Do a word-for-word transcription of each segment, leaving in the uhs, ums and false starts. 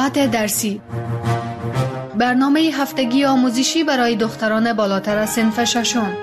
ساعت درسی، برنامه هفتگی آموزشی برای دختران بالاتر از صنف ششم.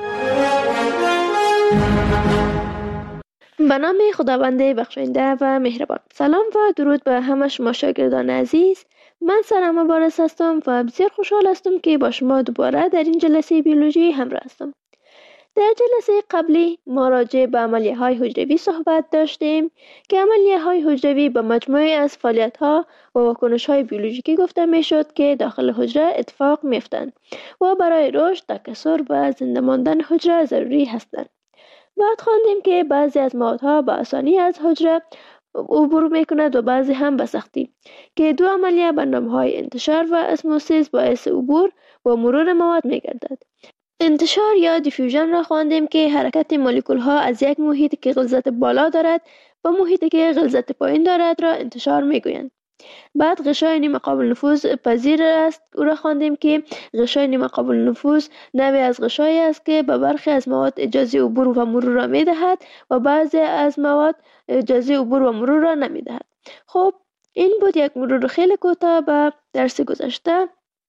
به نام خداوند بخشاینده و مهربان. سلام و درود به همه شما شاگردان عزیز. من سرم مبارز هستم و بسیار خوشحال هستم که با شما دوباره در این جلسه بیولوژی همراه هستم. در جلسه قبلی ما راجع به عملیه های حجروی صحبت داشتیم که عملیه های حجروی به مجموعه از فعالیت ها و واکنش های بیولوژیکی گفته می شد که داخل حجره اتفاق می افتند و برای رشد، تکثر و زنده ماندن حجره ضروری هستند. بعد خواندیم که بعضی از موادها به آسانی از حجره عبور می کند و بعضی هم به سختی، که دو عملیه به نام های انتشار و اسموسیس باعث عبور و مرور مواد می گردد. انتشار یا دیفیوژن را خواندیم که حرکت مولکول ها از یک محیطی که غلظت بالا دارد و محیطی که غلظت پایین دارد را انتشار می گویند. بعد غشای نیمه قابل نفوذ پذیر است او را خواندیم که غشای نیمه قابل نفوذ نوعی از غشایی است که به برخی از مواد اجازه عبور و مرور را می دهد و بعضی از مواد اجازه عبور و مرور را نمی دهد. خب این بود یک مرور خیلی کوتاه به درس گذشته.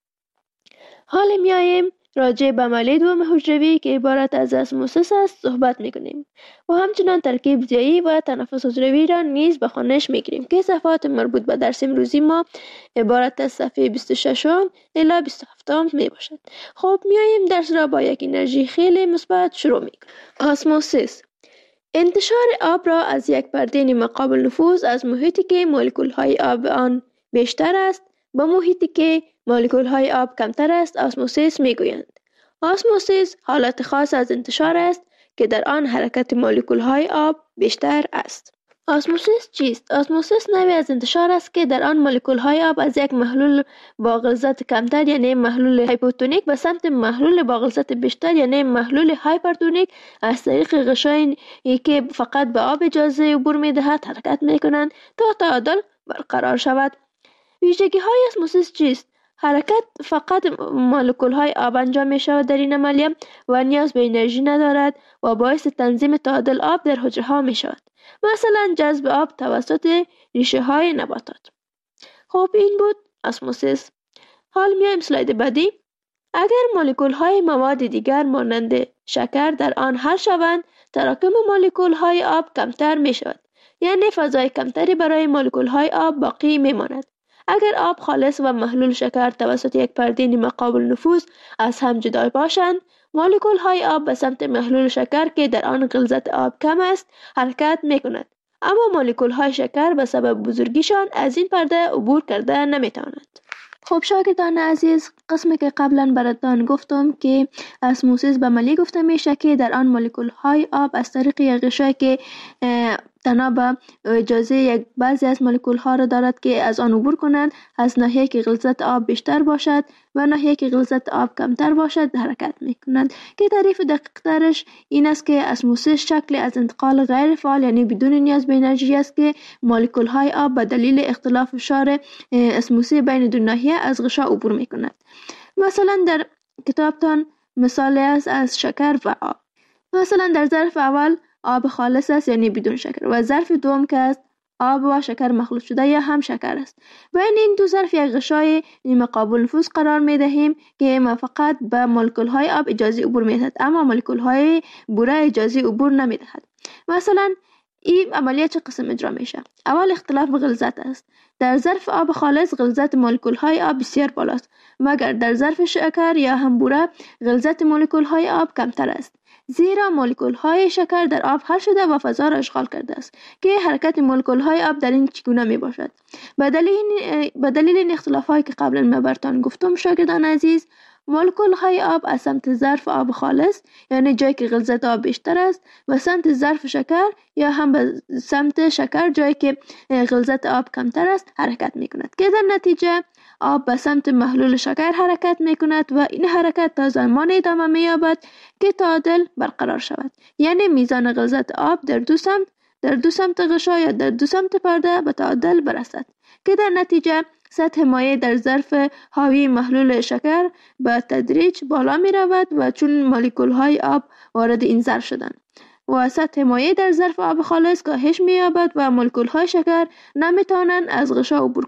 حالا می آییم راجع به عملیه دوم حجروی که عبارت از اسموسیس است صحبت میکنیم و همچنان ترکیب ضیایی و تنفس حجروی را نیز به خوانش میگیریم که صفحات مربوط به درس امروزی ما عبارت از صفحه بیست و شش الی بیست و هفت می باشد. خب میاییم درس را با یک انرژی خیلی مثبت شروع میکنیم. اسموسیس، انتشار آب را از یک پرده نیمه قابل نفوذ از محیطی که مولکول های آب آن بیشتر است با محیطی که مولکول های آب کمتر است اسموسیس میگویند. اسموسیس حالت خاص از انتشار است که در آن حرکت مولکول های آب بیشتر است. اسموسیس چیست؟ اسموسیس نوعی از انتشار است که در آن مولکول های آب از یک محلول با غلظت کمتر یعنی محلول هایپوتونیک به سمت محلول با غلظت بیشتر یعنی محلول هایپرتونیک از طریق غشایی که فقط به آب اجازه عبور میدهد حرکت میکنند تا تعادل برقرار شود. ویژگی های اسموسیس چیست؟ حرکت فقط مولکول های آب انجام می شود در این عملیه و نیاز به انرژی ندارد و باعث تنظیم تعادل آب در حجره ها می شود، مثلا جذب آب توسط ریشه های نباتات. خب این بود اسموسیس. حال میایم اسلاید بعدی. اگر مولکول های مواد دیگر مانند شکر در آن حل شوند تراکم مولکول های آب کمتر می شود، یعنی فضای کمتری برای مولکول های آب باقی می ماند. اگر آب خالص و محلول شکر توسط یک پرده نیمه قابل نفوذ از هم جدا باشند مولکول های آب به سمت محلول شکر که در آن غلظت آب کم است حرکت می کند، اما مولکول های شکر به سبب بزرگیشان از این پرده عبور کرده نمی توانند. خب شاگردان عزیز، قسمی که قبلا براتان گفتم که اسموسیس به عملیه گفته میشه که در آن مولکول های آب از طریق یک غشایی که تنها به اجازه یک بعضی از مولکول ها را دارد که از آن عبور کنند از ناحیه که غلظت آب بیشتر باشد و ناحیه که غلظت آب کمتر باشد حرکت می کنند، که تعریف دقیق ترش این است که اسموسیس شکلی از انتقال غیر فعال یعنی بدون نیاز به انرژی است که مولکول های آب به دلیل اختلاف فشار اسموسی بین دو ناحیه از غشا عبور می کند. مثلا در کتابتان مثال است از شکر و آب. مثلا در ظرف اول آب خالص است یعنی بدون شکر و ظرف دوم که است آب و شکر مخلوط شده یا هم شکر است. بین این دو ظرف یک غشای نیمه قابل نفوذ قرار می دهیم که ما فقط به مولکول های آب اجازه عبور می دهد اما مولکول های بوره اجازه عبور نمی دهد. مثلا این عملیه چه قسم اجرا میشه؟ اول اختلاف غلظت است. در ظرف آب خالص غلظت مولکول های آب بسیار بالاست، مگر در ظرف شکر یا هم بوره غلظت مولکول های آب کمتر است، زیرا مولکول های شکر در آب حل شده و فضا را اشغال کرده است. که حرکت مولکول های آب در این چگونه می باشد؟ به دلیل به دلیل این اختلاف هایی که قبلا من براتون گفتم شاگردان عزیز، مولکول های آب از سمت ظرف آب خالص یعنی جایی که غلظت آب بیشتر است و سمت ظرف شکر یا هم به سمت شکر جایی که غلظت آب کمتر است حرکت می کند، که در نتیجه آب به سمت محلول شکر حرکت می کند و این حرکت تا زمان ادامه می یابد که تعادل برقرار شود، یعنی میزان غلظت آب در دو سمت در دو سمت غشا یا در دو سمت پرده به تعادل برسد، که در نتیجه سطح مایع در ظرف حاوی محلول شکر به تدریج بالا می رود و چون مولکول های آب وارد این ظرف شدند و سطح مایع در ظرف آب خالص کاهش می یابد و مولکول های شکر نمی توانند از غشا عبور کنند،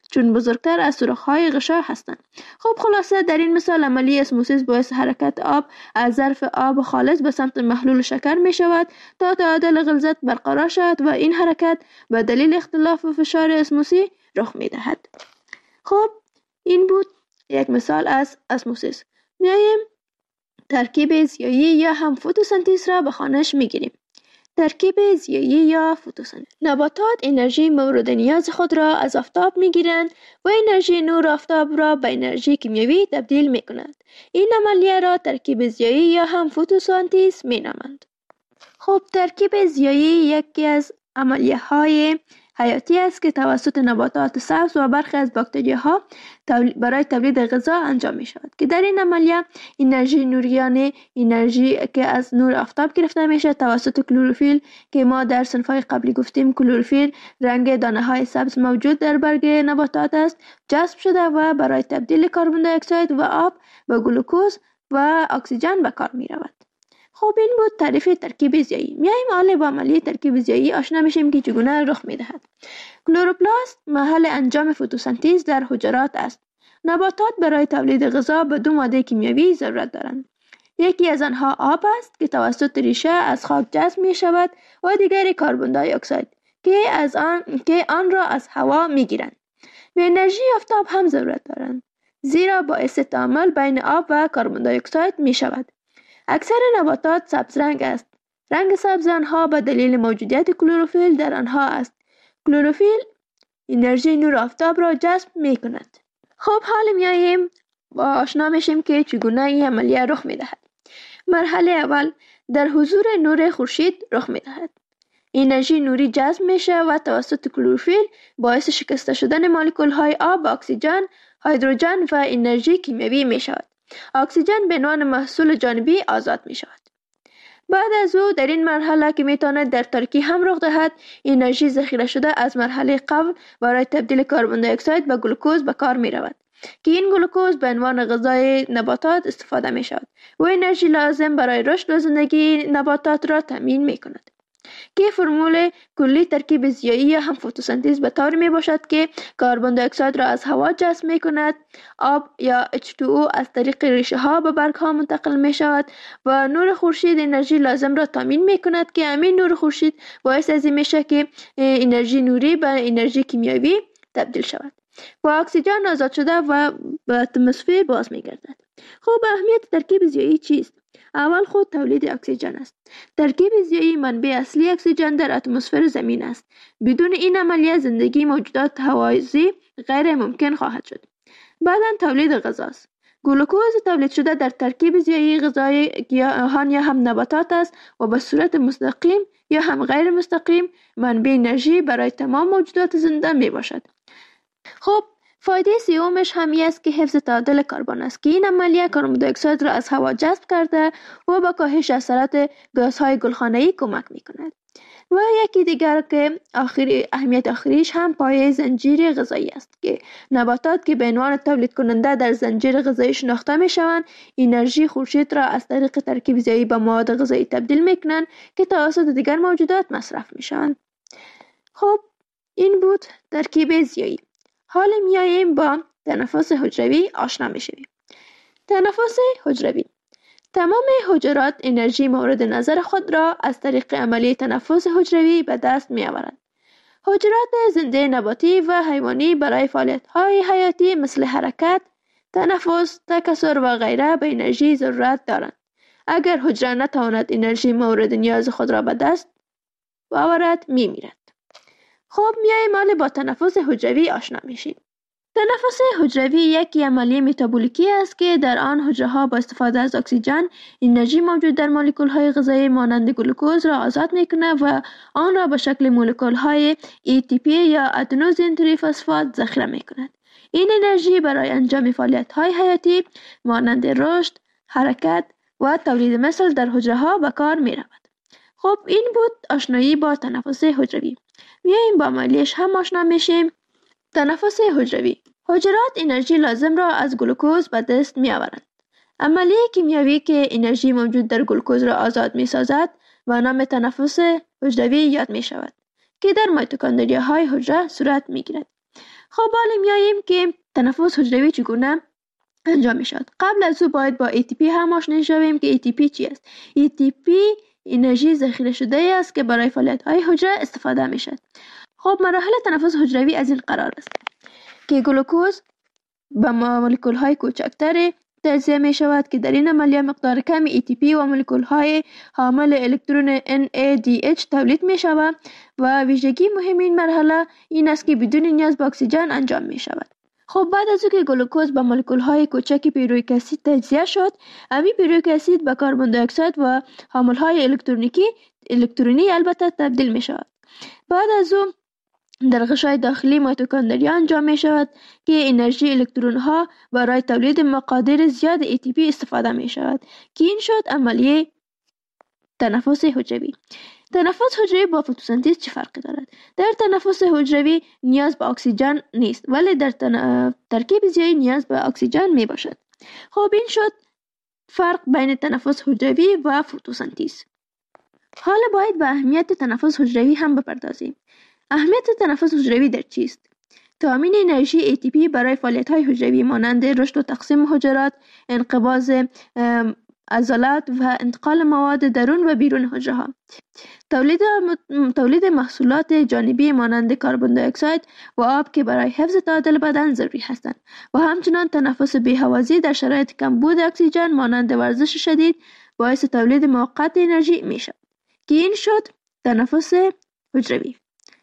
چون بزرگتر از سوراخ‌های غشا هستند. خب خلاصه در این مثال عملیه اسموسیس باعث حرکت آب از ظرف آب خالص به سمت محلول شکر می شود تا تعادل غلظت برقرار شود و این حرکت به دلیل اختلاف فشار اسموسی رخ می دهد. خب این بود یک مثال از اسموسیس. میایم ترکیب زیایی یا هم فتوسنتز را به خوانش می گیریم. ترکیب زیایی یا فتوسنتز. نباتات انرژی مورد نیاز خود را از آفتاب می گیرند و انرژی نور آفتاب را به انرژی کیمیایی تبدیل می کنند. این عملیه را ترکیب زیایی یا هم فتوسنتز می نامند. خب ترکیب زیایی یکی از عملیه های حیاتی است که توسط نباتات سبز و برخی از باکتریاها برای تولید غذا انجام می شود که در این عملیه انرژی نوریانه، انرژی که از نور آفتاب گرفته می شود توسط کلروفیل که ما در صنفهای قبلی گفتیم کلروفیل رنگ دانه های سبز موجود در برگ نباتات است، جذب شده و برای تبدیل کربن دی اکساید و آب به گلوکوز و اکسیژن به کار می رود. خب این بود تعریف ترکیب زیایی. میایم حالا با عملیه ترکیب زیایی آشنا میشیم که چگونه رخ میدهد. کلوروپلاست محل انجام فتوسنتز در حجرات است. نباتات برای تولید غذا به دو ماده کیمیایی ضرورت دارند. یکی از آنها آب است که توسط ریشه از خاک جذب می شود و دیگری کربن دی اکساید که از آن که آن را از هوا میگیرند. به انرژی آفتاب هم ضرورت دارند زیرا باعث تعامل بین آب و کربن دی اکساید می شود. اکثر نباتات سبز رنگ است. رنگ سبز آنها به دلیل موجودیت کلروفیل در آنها است. کلروفیل انرژی نور آفتاب را جذب می کند. خب حالا میاییم با آشنا میشیم که چگونه این عملیه رخ می دهد. مرحله اول در حضور نور خورشید رخ می دهد. انرژی نوری جذب میشه و توسط کلروفیل باعث شکسته شدن مولکول های آب و اکسیژن، هیدروژن و انرژی کیمیایی می شود. اکسیژن به عنوان محصول جانبی آزاد می شود. بعد از او در این مرحله که می تواند در تاریکی هم رخ دهد انرژی ذخیره شده از مرحله قبل برای تبدیل کربن دی اکساید به گلوکوز به کار می رود که این گلوکوز به عنوان غذای نباتات استفاده می شود و انرژی لازم برای رشد و زندگی نباتات را تامین می کند که فرمول کلی ترکیب زیایی یا هم فتوسنتز به طور می باشد که کربن دی اکساید را از هوا جذب می کند، آب یا اچ تو او از طریق ریشه ها به برگ ها منتقل می شود و نور خورشید انرژی لازم را تامین می کند که همین نور خورشید باعث از این می شود که انرژی نوری به انرژی کیمیایی تبدیل شود و اکسیژن آزاد شده و به اتمسفر باز می گردد. خب اهمیت ترکیب زیایی چیست؟ اول خود تولید اکسیژن است. ترکیب زیایی منبع اصلی اکسیژن در اتمسفر زمین است. بدون این عملیه زندگی موجودات هوازی غیر ممکن خواهد شد. بعداً تولید غذا است. گلوکوز تولید شده در ترکیب زیایی غذای گیاهان یا هم نباتات است و به صورت مستقیم یا هم غیر مستقیم منبع انرژی برای تمام موجودات زنده می باشد. خب فایده سومش همی است که حفظ تعادل کربن است که این عملیه کربن دی اکساید را از هوا جذب کرده و به کاهش اثرات گازهای گلخانه‌ای کمک می کند. و یکی دیگر که آخری اهمیت آخریش هم پایه زنجیره غذایی است که نباتات که به عنوان تولید کننده در زنجیره غذایی شناخته می شوند انرژی خورشید را از طریق ترکیب زیایی به مواد غذایی تبدیل می کنند که توسط دیگر موجودات مصرف می شوند. خب این بود ترکیب زیایی. حالا میاییم با تنفس حجروی آشنا میشیم. تنفس حجروی تمام حجرات انرژی مورد نظر خود را از طریق عملیه تنفس حجروی به دست می آورند. حجرات زنده نباتی و حیوانی برای فعالیت‌های حیاتی مثل حرکت، تنفس، تکثر و غیره به انرژی ضرورت دارند. اگر حجره نتواند انرژی مورد نیاز خود را به دست آورد می میرد. خب میایم حالا با تنفس حجروی آشنا میشیم. تنفس حجروی یک عملیه متابولیکی است که در آن حجره ها با استفاده از اکسیژن انرژی موجود در مولکول های غذایی مانند گلوکوز را آزاد میکنه و آن را به شکل مولکول های ای تی پی یا ادنوزین تریفسفات ذخیره میکند. این انرژی برای انجام فعالیت های حیاتی مانند رشد، حرکت و تولید مثل در حجره ها به کار می رود. خب این بود آشنایی با تنفس حجروی. میاییم با عملیش هم آشنا میشیم. تنفس حجروی حجرات انرژی لازم را از گلوکوز به دست می آورند. عملیه کیمیایی که انرژی موجود در گلوکوز را آزاد می سازد و نام تنفس حجروی یاد می شود که در میتوکندریاهای حجره صورت می گیرد. خب حالا میاییم که تنفس حجروی چگونه انجام میشود. قبل از او باید با ای تی پی هم آشنا شویم که ای تی پی چی است. ای تی پی انرژی ذخیره شده است که برای فعالیت‌های حجره استفاده میشد. خب مراحل تنفس حجروی از این قرار است که گلوکوز به مولکول‌های کوچکتر تجزیه می شود که در این عملیه مقدار کم ای تی پی و مولکول‌های حامل الکترون ان ای دی اچ تولید می شود و ویژگی مهم این مرحله این است که بدون نیاز به اکسیژن انجام می شود. خب بعد از اینکه گلوکوز به مولکول‌های کوچک پیرویک اسید تجزیه شد، امی پیرویک اسید به کربن دی اکساید و حامل‌های الکترونیکی الکترونی البته تبدیل می شود. بعد از اون در غشای داخلی میتوکندریا انجام می شود که انرژی الکترون ها برای تولید مقادیر زیاد ای تی پی استفاده می شود که این شد عملیه تنفس حجروی. تنفس حجروی با فتوسنتز چه فرقی دارد؟ در تنفس حجروی نیاز به اکسیژن نیست ولی در تن... ترکیب زیایی نیاز به اکسیژن می باشد. خب این شد فرق بین تنفس حجروی و فتوسنتز. حالا باید به اهمیت تنفس حجروی هم بپردازیم. اهمیت تنفس حجروی در چیست؟ تامین انرژی ای تی پی برای فعالیت‌های حجروی مانند رشد و تقسیم حجرات، انقباض عضلات و انتقال مواد درون و بیرون حجره. تولید تولید محصولات جانبی مانند کربن دی اکساید و آب که برای حفظ تعادل بدن ضروری هستند و همچنان تنفس بی‌هوازی در شرایط کمبود اکسیژن مانند ورزش شدید باعث تولید موقت انرژی میشود که این شد تنفس حجروی.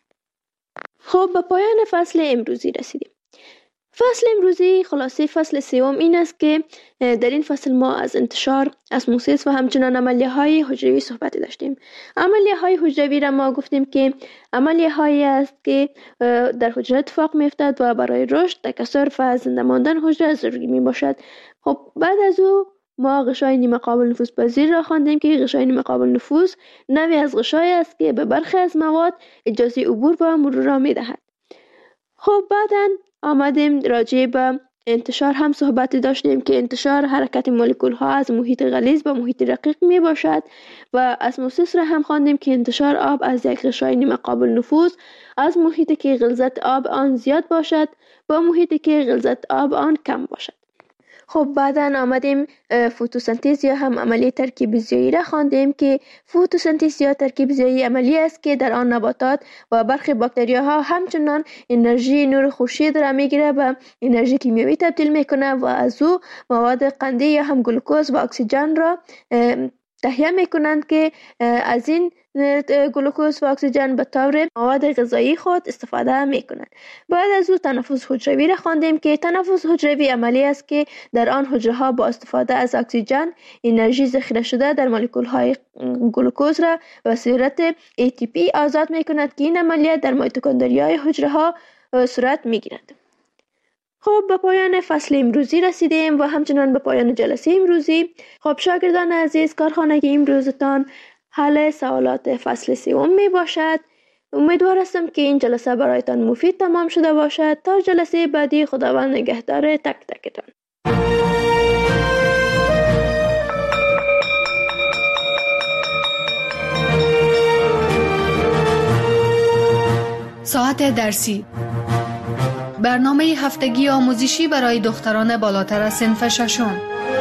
خب به پایان فصل امروزی رسیدیم. فصل امروزی خلاصه فصل سوم این است که در این فصل ما از انتشار اسموسیس و همچنان عملیه های حجروی صحبت داشتیم. عملیه های حجروی را ما گفتیم که عملیه هایی است که در حجره اتفاق می افتد و برای رشد، تکثر و زنده ماندن حجره ضروری می باشد. خب بعد از او ما غشای نیمه قابل نفوذ پذیر را خواندیم که غشای نیمه قابل نفوذ نوعی از غشای است که به برخی از مواد اجازه عبور و مرور را می دهد. خب بعداً آمدیم راجع به انتشار هم صحبت داشتیم که انتشار حرکت مولکول ها از محیط غلیظ به محیط رقیق می باشد و اسموسیس را هم خواندیم که انتشار آب از یک غشای نیمه قابل نفوذ از محیطی که غلظت آب آن زیاد باشد با محیطی که غلظت آب آن کم باشد. خب بعداً آمدیم فتوسنتز یا هم عملیه ترکیب زیایی را خواندیم که فتوسنتز یا ترکیب زیایی عملی است که در آن نباتات و برخی باکتریاها همچنان انرژی نور خورشید را میگیره و انرژی کیمیایی تبدیل میکنه و از او مواد قندی یا هم گلوکوز و اکسیژن را تهیه میکنند که از این گلوکوز و اکسیژن به طور مواد غذایی خود استفاده میکنند. بعد از او تنفس حجروی را خواندیم که تنفس حجروی عملی است که در آن حجره ها با استفاده از اکسیژن انرژی ذخیره شده در مولکول های گلوکوز را به صورت ای تی پی آزاد میکند که این عملیات در میتوکندریای حجره ها صورت میگیرد. خب به پایان فصل امروزی رسیدیم و همچنان به پایان جلسه امروزی. خب شاگردان عزیز، کارخانه امروزتان حل سوالات فصل سوم می باشد. امیدوار هستم که این جلسه برایتان مفید تمام شده باشد. تا جلسه بعدی خداوند نگهدار تک تکتان. ساعت درسی، برنامه هفتگی آموزشی برای دختران بالاتر از صنف ششم.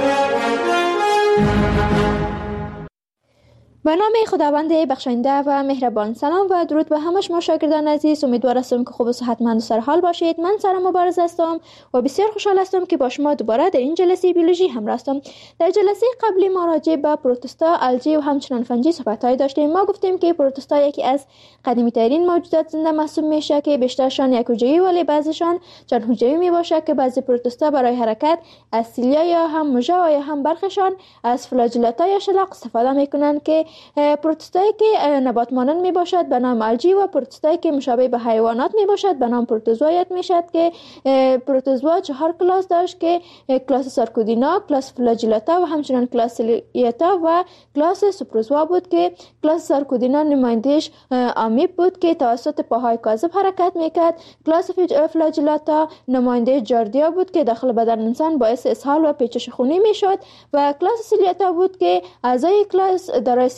به نام خداوند بخشنده و مهربان. سلام و درود به همه شما شاگردان عزیز. امیدوار هستم که خوب و صحتمند و سرحال باشید. من سارا مبارز هستم و بسیار خوشحال هستم که با شما دوباره در این جلسه بیولوژی همراه هستم. در جلسه قبلی ما راجع به پروتوستا، الگی و همچنان فنجی صحبت‌های داشتیم. ما گفتیم که پروتوستا یکی از قدیمی ترین موجودات زنده محسوب میشه که بیشترشان یک حجروی ولی بعضیشان چند حجروی میباشه که بعضی پروتوستا برای حرکت از سیلیا یا هم موژه و یا هم برخشان از فلاجلتا یا شلاق استفاده میکنن که پروتوستایی که نبات مانند می باشد به نام الگی و پروتوستایی که مشابه به حیوانات می باشد به نام پروتوزوا یاد می شد که پروتوزوا چهار کلاس داشت که کلاس سارکودینا، کلاس فلاجلتا و همچنان کلاس سیلیتا و کلاس سوپروزوا بود که کلاس سارکودینا نمایندهش آمیب بود که توسط پاهای کاذب حرکت میکرد. کلاس فلاجلتا نماینده جاردیا بود که داخل بدن انسان باعث اسهال و پیچش خونی میشد و کلاس سیلیتا بود که اعضای کلاس دارای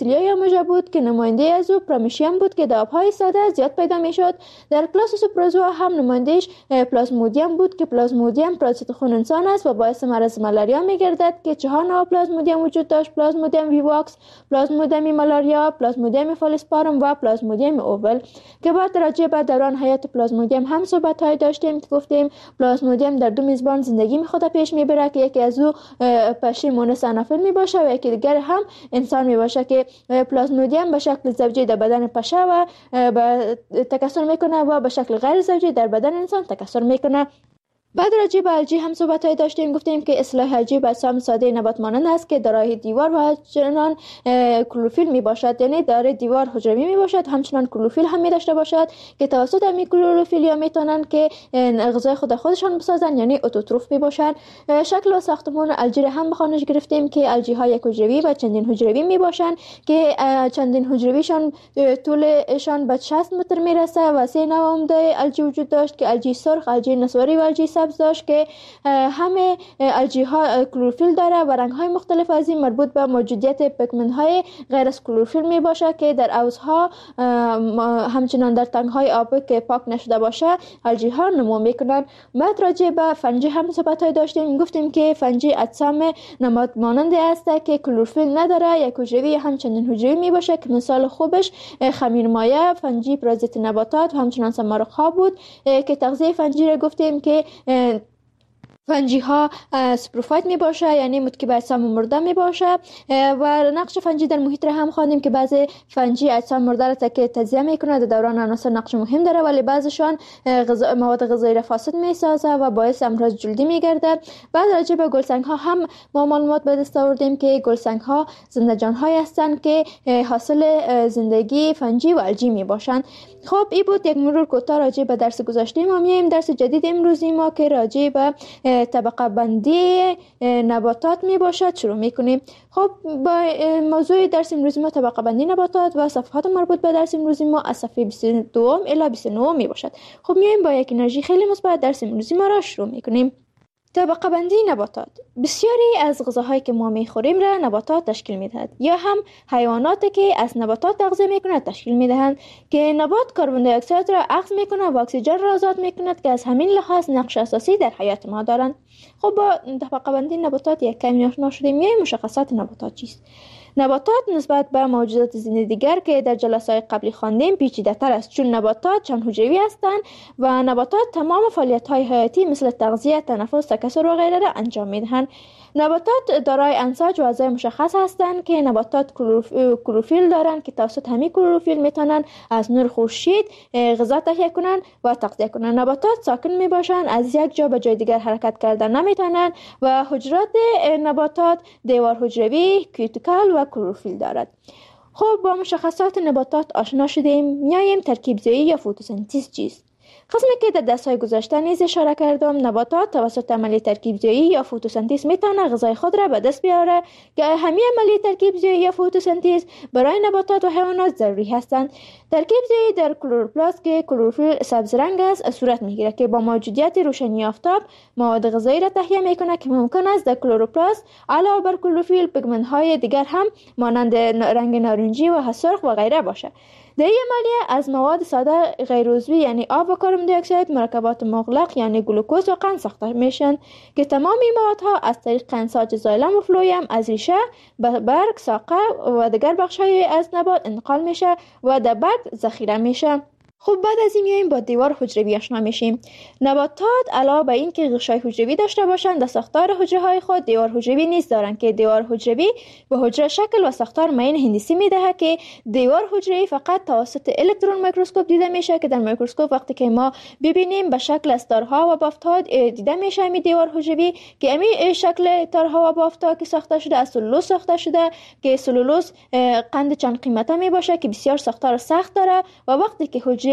کلوروفیلیا یا موژه بود که نماینده از او پرامشیم بود که در آبهای ساده زیاد پیدا میشد. در کلاس سوپروزوا هم نمایندهش پلازمودیم بود که پلازمودیم پرازیت خون انسان است و باعث مرض مالاریا میگردد که چهار نوع پلازمودیم وجود داشت: پلازمودیم ویواکس، پلازمودیم مالاریا، پلازمودیم فالسپارم و پلازمودیم اوول که بعد راجع به دوران حیات پلازمودیم هم صحبت های داشتیم که گفتیم پلازمودیم در دو میزبان زندگی می خود پیش میبره که یکی از او پشه مونس انافیل می باشه و یکی دیگر هم انسان می باشه که پلازمودیم به شکل زوجی در بدن پشه و تکثر میکنه و به شکل غیر زوجی در بدن انسان تکثر میکنه. بعد راجع به الژی هم صحبت‌های داشتیم، گفتیم که اصطلاح الژی به اجسام ساده نبات مانند است که دارای دیوار و همچنان کلروفیل می باشد، یعنی دارای دیوار حجروی می باشد همچنان کلروفیل هم می داشته باشد که توسط همین کلروفیلیا میتونن که غذای خود خودشان بسازن، یعنی اتوتروف می باشن. شکل و ساختمان الژی هم به خوانش گرفتیم که الژی ها یک حجروی و چندین حجروی می باشن که چندین حجرویشان طولشان به شصت متر میرسه و سه نوع عمده الژی وجود داشت که الژی سرخ، الژی نسواری و الژی داشت که همه الژی ها کلروفیل داره و رنگ های مختلف از این مربوط به موجودیت پیگمنت های غیر از کلروفیل می باشه که در حوضها همچنان در تنگ های آبی که پاک نشده باشه الژی ها نمو میکنن. بعد راجع به فنجی هم صحبت های داشتیم، گفتیم که فنجی اجسام نبات ماننده است که کلروفیل نداره، یک حجروی همچنین حجروی می باشه که مثال خوبش خمیرمایه، فنجی پرازیت نباتات و همچنان سمارق ها بود که تغذیه فنجی را گفتیم که فنجی ها سپروفایت می باشه، یعنی متکی به اجسام مرده می باشه و نقش فنجی در محیط را هم خواندیم که بعضی فنجی اجسام مرده را که تجزیه میکنه در دوران عناصر نقش مهم داره، ولی بعضیشان غذا مواد غذایی را فاسد می سازه و باعث امراض جلدی می گرده. بعد راجع به گلسنگ ها هم ما معلومات به دست آوردیم که گلسنگ ها زنده جان های هستند که حاصل زندگی فنجی و الژی می باشند. خب این بود یک مرور کوتاه راجع به درس گذشته. ما میایم درس جدید امروزی ما که راجع به طبقه بندی نباتات می باشد شروع می کنیم. خب با موضوع درس امروزی ما طبقه بندی نباتات و صفحات مربوط به درس امروزی ما از صفحه بیست و دو الی بیست و نه می باشد. خب میایم با یک انرژی خیلی مثبت درس امروزی ما را شروع می کنیم. طبقه بندی نباتات. بسیاری از غذاهایی که ما میخوریم را نباتات تشکیل میدهد یا هم حیواناتی که از نباتات تغذیه میکنند تشکیل میدهند که نبات کربن دی اکساید را اخذ میکنه و اکسیژن را آزاد میکند که از همین لحاظ نقش اساسی در حیات ما دارند. خب با طبقه بندی نباتات یک کمی آشنا شدیم. میایم مشخصات نباتات چیست؟ نباتات نسبت به موجودات زنده دیگر که در جلسات قبلی خواندیم پیچیده تر است، چون نباتات چند حجروی هستند و نباتات تمام فعالیت های حیاتی مثل تغذیه، تنفس، تکثر و غیره را انجام میدهند. نباتات دارای انساج و اعضای مشخص هستند که نباتات کلروفیل دارند که توسط همین کلروفیل میتونن از نور خورشید غذا تهیه کنند و تغذیه کنند. نباتات ساکن می باشند، از یک جا به جای دیگر حرکت کردن نمیتونند و حجرات نباتات دیوار حجروی، کیوتیکل و کلروفیل دارد. خب با مشخصات نباتات آشنا شدیم. میایم ترکیب زایی یا فتوسنتز چیست؟ قسمی که در درس‌های گذشته نیز اشاره کردم، نباتات توسط عملیه ترکیب زایی یا فتوسنتز میتونه غذای خود را به دست بیاره که همین عملیه ترکیب زایی یا فتوسنتز برای نباتات و حیوانات ضروری هستند. ترکیب زایی در کلروپلاست که کلروفیل سبز رنگ است صورت میگیره که با موجودیت روشنی آفتاب مواد غذایی را تهیه میکنه که ممکن است در کلروپلاست علاوه بر کلروفیل پیگمنت های دیگر هم مانند رنگ نارنجی و سرخ و غیره باشه. در این عملیه از مواد ساده غیر عضوی یعنی آب و کربن دی اکساید مرکبات مغلق یعنی گلوکوز و قند ساخته میشن که تمام این موادها از طریق انساج زایلم و فلویم از ریشه به برگ، ساقه و دیگر بخش‌های از نبات انتقال میشه و در برگ ذخیره میشه. خب بعد از این میایم با دیوار حجروی آشنا میشیم. نباتات علاوه بر این که غشای حجروی داشته باشند، در ساختار حجره های خود دیوار حجروی نیز دارند که دیوار حجروی به حجره شکل و ساختار معین هندسی میدهد که دیوار حجروی فقط توسط الکترون میکروسکوپ دیده میشه که در میکروسکوپ وقتی که ما ببینیم به شکل از تارها و بافت‌ها دیده میشه. می دیوار حجروی که امی شکل تارها و بافت‌ها که ساخته شده از سلولوز ساخته شده که سلولوز قند چند قیمته می باشه که بسیار ساختار سخت داره و وقتی که حجره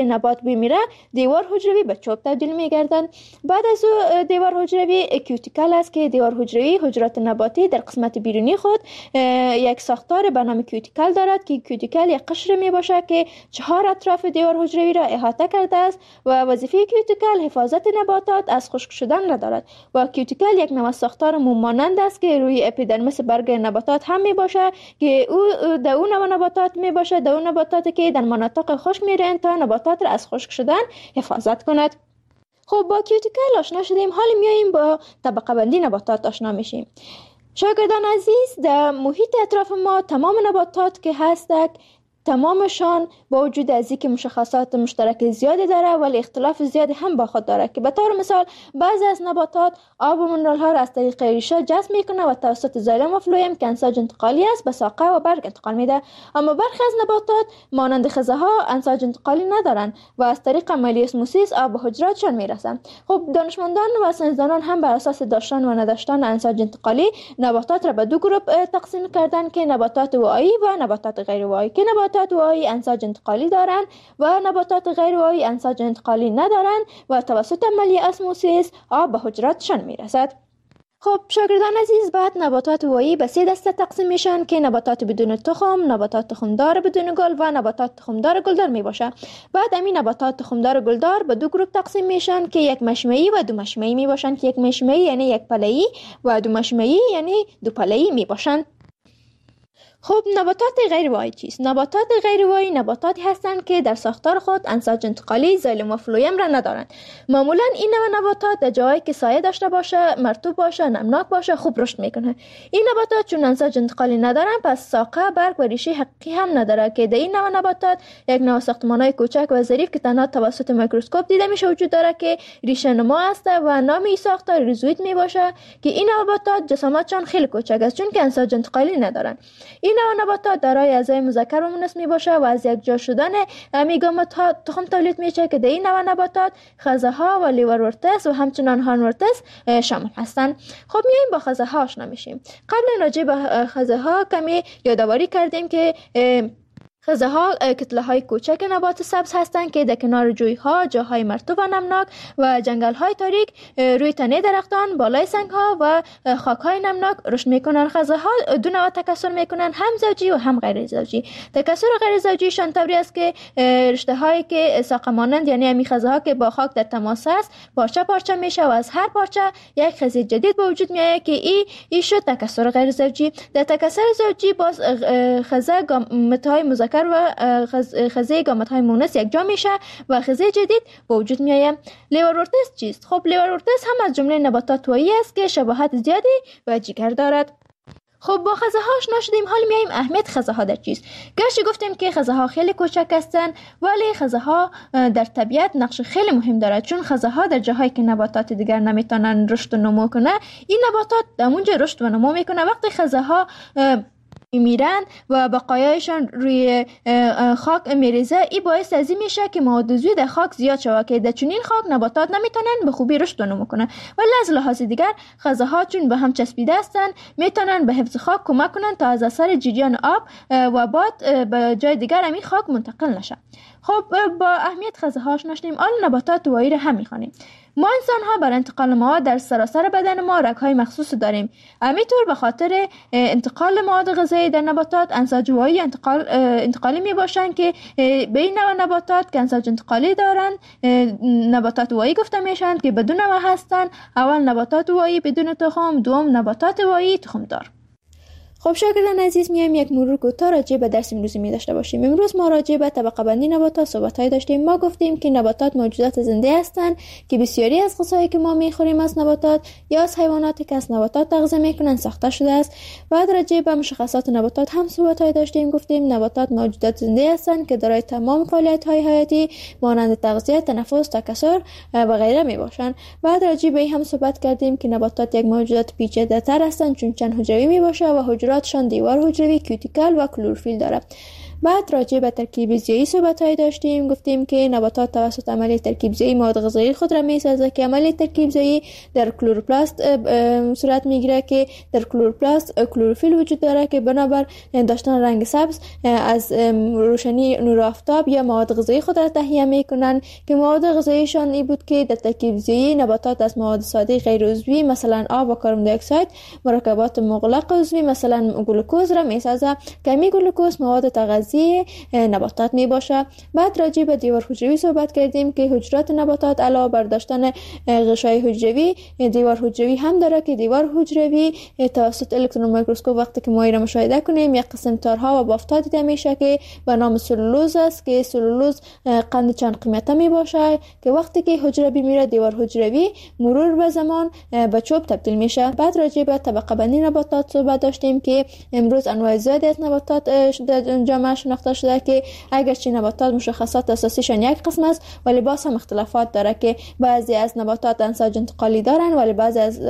که نبات بمیره دیوار حجروی به چوب تبدیل میگردند. بعد از او دیوار حجروی کیوتیکل است که دیوار حجروی حجرات نباتی در قسمت بیرونی خود یک ساختار به نام کیوتیکل دارد که کیوتیکل یک قشر می باشه که چهار اطراف دیوار حجروی را احاطه کرده است و وظیفه کیوتیکل حفاظت نباتات از خشک شدن را دارد و کیوتیکل یک نوع ساختار موم مانند است که روی اپیدرمیس برگ نباتات هم می باشه که او در اون نوع نباتات می باشه در اون نباتاتی که در مناطق خشک میرن تا نباتات را از خشک شدن حفاظت کند. خب با کیوتیکل آشنا شدیم، حالا میاییم با طبقه بندی نباتات آشنا میشیم. شاگردان عزیز، در محیط اطراف ما تمام نباتات که هستند تمامشان با وجود از اینکه مشخصات مشترک زیادی داره ولی اختلاف زیادی هم با خود داره که به طور مثال بعضی از نباتات آب و منرال ها را از طریق ریشه جذب میکنه و توسط زایلم و فلویم که انساج انتقالی است به ساقه و برگ انتقال میده، اما برخی از نباتات مانند خزه ها انساج انتقالی ندارن و از طریق عملیه اسموسیس آب به حجراتشان میرسن. خب دانشمندان و ساینسدانان هم بر اساس داشتن و نداشتن انساج انتقالی نباتات را به دو گروه تقسیم کردن که نباتات واعی و نباتات غیر واعی، که نباتات واعی انساج انتقالی دارند و نباتات غیر واعی انساج انتقالی ندارند و توسط عملیه اسموسیس آب به حجراتشان میرسد. خب شاگردان عزیز، بعد نباتات واعی به سه دسته تقسیم میشن که نباتات بدون تخم، نباتات تخمدار بدون گل و نباتات تخمدار گلدار می باشه. بعد همین نباتات تخمدار گلدار به دو گروه تقسیم میشن که یک مشمعی و دو مشمعی می باشن که یک مشمعی یعنی یک پله‌ای و دو مشمعی یعنی دو پله‌ای می باشن. خب نباتات غیر واعی چیست؟ نباتات غیر واعی نباتاتی هستند که در ساختار خود انساج انتقالی زایلم و فلویم را ندارند. معمولا این نوع نباتات در جایی که سایه داشته باشه، مرطوب باشه، نمناک باشه خوب رشد میکنه. این نباتات چون انساج انتقالی ندارن پس ساقه، برگ و ریشه حقیقی هم نداره که در این نوع نباتات یک نوع ساختمانای کوچک و ظریف که تنها توسط میکروسکوپ دیده میشه وجود داره که ریشه نما است و نام این ساختار ریزوید می باشه که این نباتات جسامتشان خیلی کوچک است چون که انساج انتقالی ندارن. این نوع نباتات دارای اعضای مذکر و مؤنث می باشه و از یک جا شدن میگامات ها تخم تولید میشه که در این نوع نباتات خزه ها و لیورورتس و همچنان هارنورتس شامل هستند. خب میایم با خزه ها آشنا میشیم. قبل راجع به خزه ها کمی یادآوری کردیم که خزه ها کتله های کوچک نبات سبز هستند که در کنار جوی ها، جاهای مرطوب و نمناک و جنگل های تاریک روی تنه درختان، بالای سنگ ها و خاک های نمناک رشد میکنن. خزه ها دو نوع تکثر میکنن، هم زوجی و هم غیر زوجی. تکثر غیر زوجی شان طوری است که رشته هایی که ساقه مانند یعنی همین خزه ها که با خاک در تماس است پارچه پارچه میشه و از هر پارچه یک خزه جدید به وجود میاد که این ای شد تکثر غیر زوجی. در تکثر زوجی باز خزه گامت های مذکر و خزه گامت های مونس یک جا میشه و خزه جدید به وجود میآید. لیورورتس چیست؟ خب لیورورتس هم از جمله نباتات واعی است که شباهت زیادی به جگر دارد. خب با خزه ها آشنا شدیم، حال میایم اهمیت خزه ها در چیست. گرچه گفتیم که خزه ها خیلی کوچک هستند ولی خزه ها در طبیعت نقش خیلی مهم دارد، چون خزه ها در جاهایی که نباتات دیگر نمیتونن رشد و نمو کنه این نباتات در اونجا رشد و نمو میکنه. وقتی خزه ها میرن و بقایایشان روی خاک میریزه این باعث از این میشه که مواد عضوی در خاک زیاد شود که در چنین خاک نباتات نمیتونن به خوبی رشد و نمو کنن. ولی از لحاظ دیگر خزه ها چون به هم چسبیده هستن میتونن به حفظ خاک کمک کنن تا از اثر جریان آب و باد به جای دیگر همین خاک منتقل نشه. خب با اهمیت خزه ها آشنا شدیم، آن نباتات واعی را هم میخوانیم. ما انسان ها بر انتقال مواد در سراسر بدن ما رگ های مخصوص داریم. همینطور به خاطر انتقال مواد غذایی در نباتات انساج واعی انتقال انتقالی می باشند که به این نوع نباتات که انساج انتقالی دارند نباتات واعی گفته میشن که بدون نوع هستند. اول نباتات واعی بدون تخم، دوم نباتات واعی تخم دار. خب شاگردان عزیز، میایم یک مرور کوتاه راجع به درس امروزی می داشته باشیم. امروز ما راجع به طبقه بندی نباتات صحبت‌های داشتیم. ما گفتیم که نباتات موجودات زنده هستند که بسیاری از غذایی که ما میخوریم از نباتات یا از حیواناتی که از نباتات تغذیه میکنن ساخته شده است. بعد راجع به مشخصات نباتات هم صحبت‌های داشتیم. گفتیم نباتات موجودات زنده هستند که دارای تمام فعالیت‌های حیاتی مانند تغذیه، تنفس، تکثر و غیره میباشند. بعد راجع به این هم صحبت کردیم که نباتات یک موجودات پیچیده‌تر هستند چون چند حجروی میباشه و حجراتشان دیوار حجروی، کیوتیکل و کلروفیل داره. بعد راجع به ترکیب زیایی صحبت‌های داشتیم، گفتیم که نباتات توسط عملیه ترکیب زیایی مواد غذایی خود را می‌سازد که عملیه ترکیب زیایی در کلروپلاست صورت میگیره که در کلروپلاست کلروفیل وجود داره که بنابر داشتن رنگ سبز از روشنی نور آفتاب یا مواد غذایی خود را تهیه میکنن که مواد غذاییشان این بود که در ترکیب زیایی نباتات از مواد ساده غیر عضوی مثلا آب و کربن دی اکساید مرکبات مغلق عضوی مثلا گلوکوز را میسازه که می گلوکوز مواد تغذیه نباتات می باشه. بعد راجع به دیوار حجروی صحبت کردیم که حجرات نباتات علاوه بر داشتن غشای حجروی دیوار حجروی هم داره که دیوار حجروی توسط الکترون میکروسکوپ وقتی که ما را مشاهده کنیم یک قسم تارها و بافت‌ها دیده میشه که به نام سلولوز است که سلولوز قند چند قیمته می باشه که وقتی که حجره میره دیوار حجروی مرور به زمان به چوب تبدیل میشه. بعد راجع به طبقه بندی نباتات صحبت داشتیم که امروز انواع زیادی از نباتات در جامعه شناخته شده که اگرچه نباتات مشخصات اساسیشان یک قسم است ولی باز هم اختلافات داره که بعضی از نباتات انساج انتقالی دارن ولی بعضی از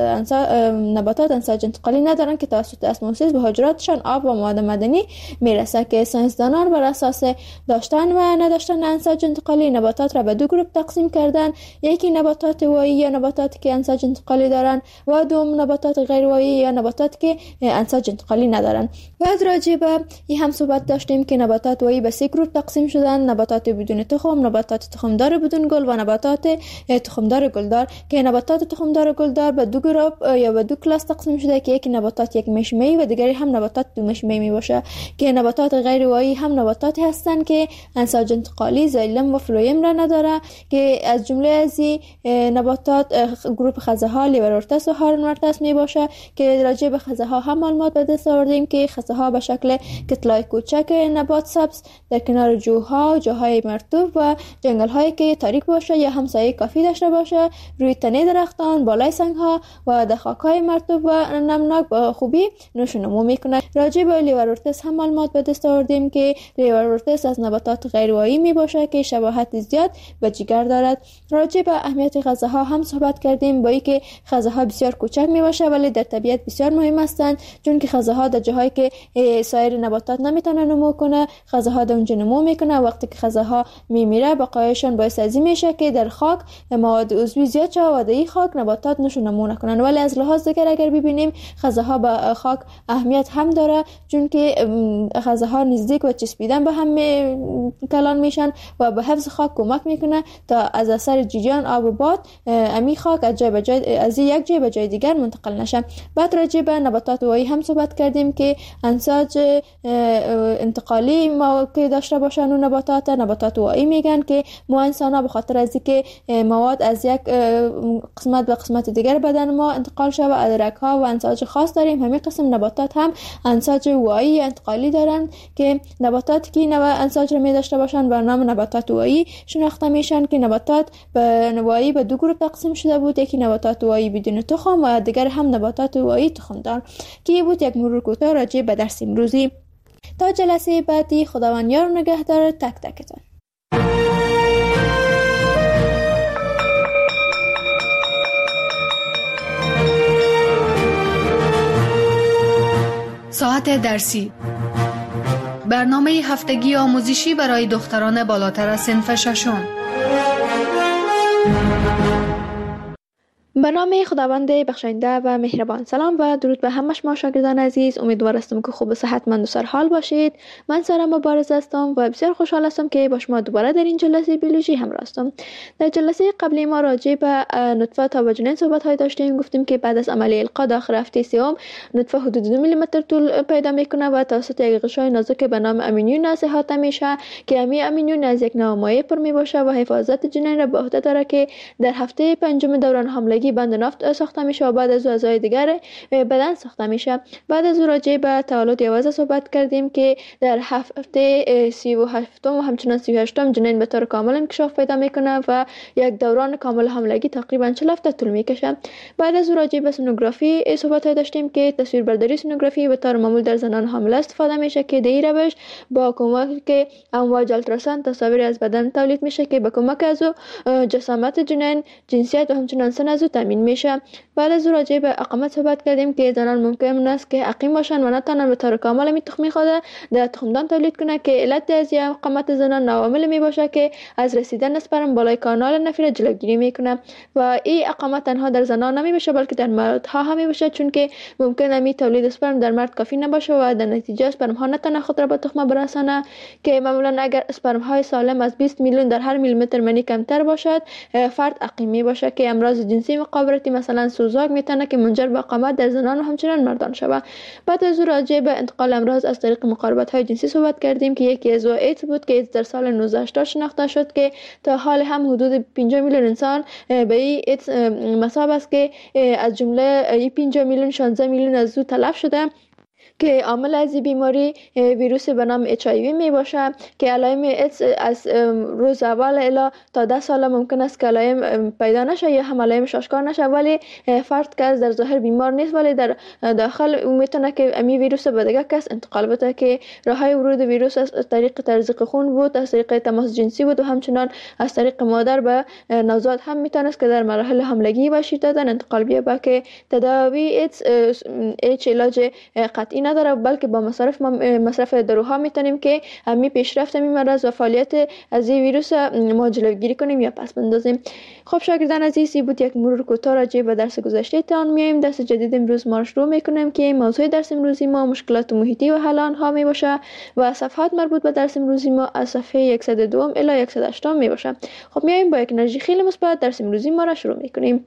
نباتات انساج انتقالی ندارن که توسط اسموزیس به حجراتشان آب و مواد معدنی میرسه که ساینسدانان بر اساس داشتن و نداشتن انساج انتقالی نباتات را به دو گروه تقسیم کردن، یکی نباتات وایی یا نباتاتی که انساج انتقالی دارن و دوم نباتات غیر وایی یا نباتاتی که انساج انتقالی ندارن. بعد راجع به این هم صحبت داشتیم که نباتات وایی به سه گروه تقسیم شدن، نباتات بدون تخم، نباتات تخمدار بدون گل و نباتات تخمدار گلدار که نباتات تخمدار گلدار به دو گروه یا به دو کلاس تقسیم شده که یکی نباتات یک مشمه‌ای و دیگری هم نباتات دو مشمه‌ای می باشه که نباتات غیر وایی هم نباتاتی هستند که انساج انتقالی زایلم و فلویم را نداره که از جمله از نباتات گروه خزه ها لیورورتس و هارنورتس می باشه که راجع به خزه ها هم معلومات به دست آوردیم که خزه ها به شکل کتلای کوچک نبات سبز در کنار جوها، جاهای مرطوب و جنگل هایی که تاریک باشه یا همسایه کافی داشته باشه روی تنه درختان، بالای سنگ ها و در خاک های مرطوب و نمناک با خوبی نشو نمو میکنه. راجع به لیورورتس هم معلومات به دست آوردیم که لیورورتس از نباتات غیر وایی می باشه که شباهت زیاد به جگر دارد. راجع به اهمیت خزه ها هم صحبت کردیم با اینکه خزه ها بسیار کوچک می باشه ولی در طبیعت بسیار مهم هستند چون که خزه ها در جاهایی که سایر نباتات نمیتونه نمو کنه خزه ها در اونجا نمو میکنه. وقتی که خزه ها میمیره بقایشان باعث از این میشه که در خاک مواد عضوی زیاد شه و در این خاک نباتات نشو نمو نکنن. ولی از لحاظ دیگر اگر ببینیم خزه ها به خاک اهمیت هم داره چون که خزه ها نزدیک و چسبیدن به هم کلان میشن و به حفظ خاک کمک میکنه تا از اثر جریان آب و باد امی خاک از جای به جای از یک جای به جای دیگر منتقل نشه. بعد راجع به نباتات وایی هم صحبت کردیم که انساج انتقالی ما که داشته باشن و نباتات نباتات وایی میگن که ما انسان به خاطر از اینکه مواد از یک قسمت به قسمت دیگر بدن ما انتقال شده و ادرک ها و انساج خاص داریم همین قسم نباتات هم انساج وایی انتقالی دارن که نباتاتی که نوع انساج رو می داشته باشن به نام نباتات وایی شناخته میشن که نباتات به وایی به دو گروه تقسیم شده بود، یکی نباتات وایی بدون تخم و دیگر هم نباتات وایی تخم دار که بود یک مرور کوتاه راجع به درس امروزی. تا جلسه بعدی خداوند یار و نگهدار تک تکتون. ساعت درسی برنامه هفتگی آموزشی برای دختران بالاتر از صنف ششم. به نام خداوند بخشاینده و مهربان. سلام و درود به همه شما شاگردان عزیز. امیدوار هستم که خوب و صحتمند و سرحال باشید. من سارا مبارز هستم و بسیار خوشحال هستم که با شما دوباره در این جلسه بیولوژی همراه هستم. در جلسه قبلی ما راجع به نطفه تا و جنین صحبت های داشتیم. گفتیم که بعد از عملیه القا داخل هفته سوم نطفه حدود دو میلی متر طول پیدا میکنه و توسط یک غشای نازک به نام امینیون احاطه میشه که امی امینیون از یک نوع مایع پر می باشه و حفاظت جنین را به عهده داره که در هفته پنجم دوران حاملگی بند نفت ساخته میشه و بعد از اعضای دیگر بدن ساخته میشه. بعد از راجع به تولد یوازه صحبت کردیم که در هفته سی و هفتم و همچنان سی و هشتم جنین به طور کامل انکشاف پیدا میکنه و یک دوران کامل حاملگی تقریبا چهل هفته طول میکشه. بعد از راجع به سونوگرافی صحبت داشتیم که تصویربرداری سونوگرافی به طور معمول در زنان حامله استفاده میشه که در این روش با کمک امواج التراساند تصاویر از بدن تولید میشه که به کمک از جسامت جنین، جنسیت و همچنان سن از تامین میشه. بعد از راجع به اقامت صحبت کردیم که زنان ممکن است که اقیم باشن و نتونن به طور کامل می تخمی خود در تخمدان تولید کنه که علت از اقامت زنان عوامل می باشه که از رسیدن اسپرم بالای کانال نفیر جلوگیری میکنه و این اقامت تنها در زنان نمی باشه بلکه در مردها هم می باشه، چون که ممکنه می تولید اسپرم در مرد کافی نباشه و در نتیجه اسپرم ها نتونه خود را به تخم برسانه که معمولا اگر اسپرم های سالم از بیست میلیون در هر میلیمتر منی کمتر باشد فرد اقیمی باشه که امراض جنسی مقابلتی مثلا سوزاک میتونه که منجر به اقامت در زنان و همچنین مردان شود. بعد از راجع به انتقال امراض از طریق مقاربت های جنسی صحبت کردیم که یکی از ایدز بود که ایدز در سال نوزده هشتاد شناخته شد که تا حال هم حدود پنجاه میلیون انسان به این ایدز مصاب است که از جمله پنجاه میلیون شانزده میلیون از او تلف شده که عامل از این بیماری ویروس به نام اچ آی وی می باشه که علائم ایدز از روز اول الی تا ده سال ممکن است که علائم پیدا نشه یا هم علائمش آشکار نشه، ولی فرد که در ظاهر بیمار نیست ولی در داخل میتونه که امی ویروس به دیگه کس انتقال بده که راههای ورود ویروس از طریق تزریق خون بود، از طریق تماس جنسی بود و همچنان از طریق مادر به نوزاد هم میتونه که در مراحل حاملگی و شیر دادن انتقال بیابه که تداوی ایدز هیچ علاج قطعی نداره بلکه با مصرف مصرف داروها میتونیم که همین پیشرفت می مرض و فعالیت از این ویروس ما جلوگیری کنیم یا پس بندازیم. خب شاگردان عزیز، این بود یک مرور کوتاه راجع به درس گذشته تان. میایم درس جدید امروز ما شروع میکنیم که موضوع درس امروزی ما مشکلات محیطی و حل آنها می باشه و صفحات مربوط به درس امروزی ما از صفحه صد و دو الی صد و هشت می باشه. خب میایم با یک انرژی خیلی مثبت درس امروزی ما را شروع میکنیم.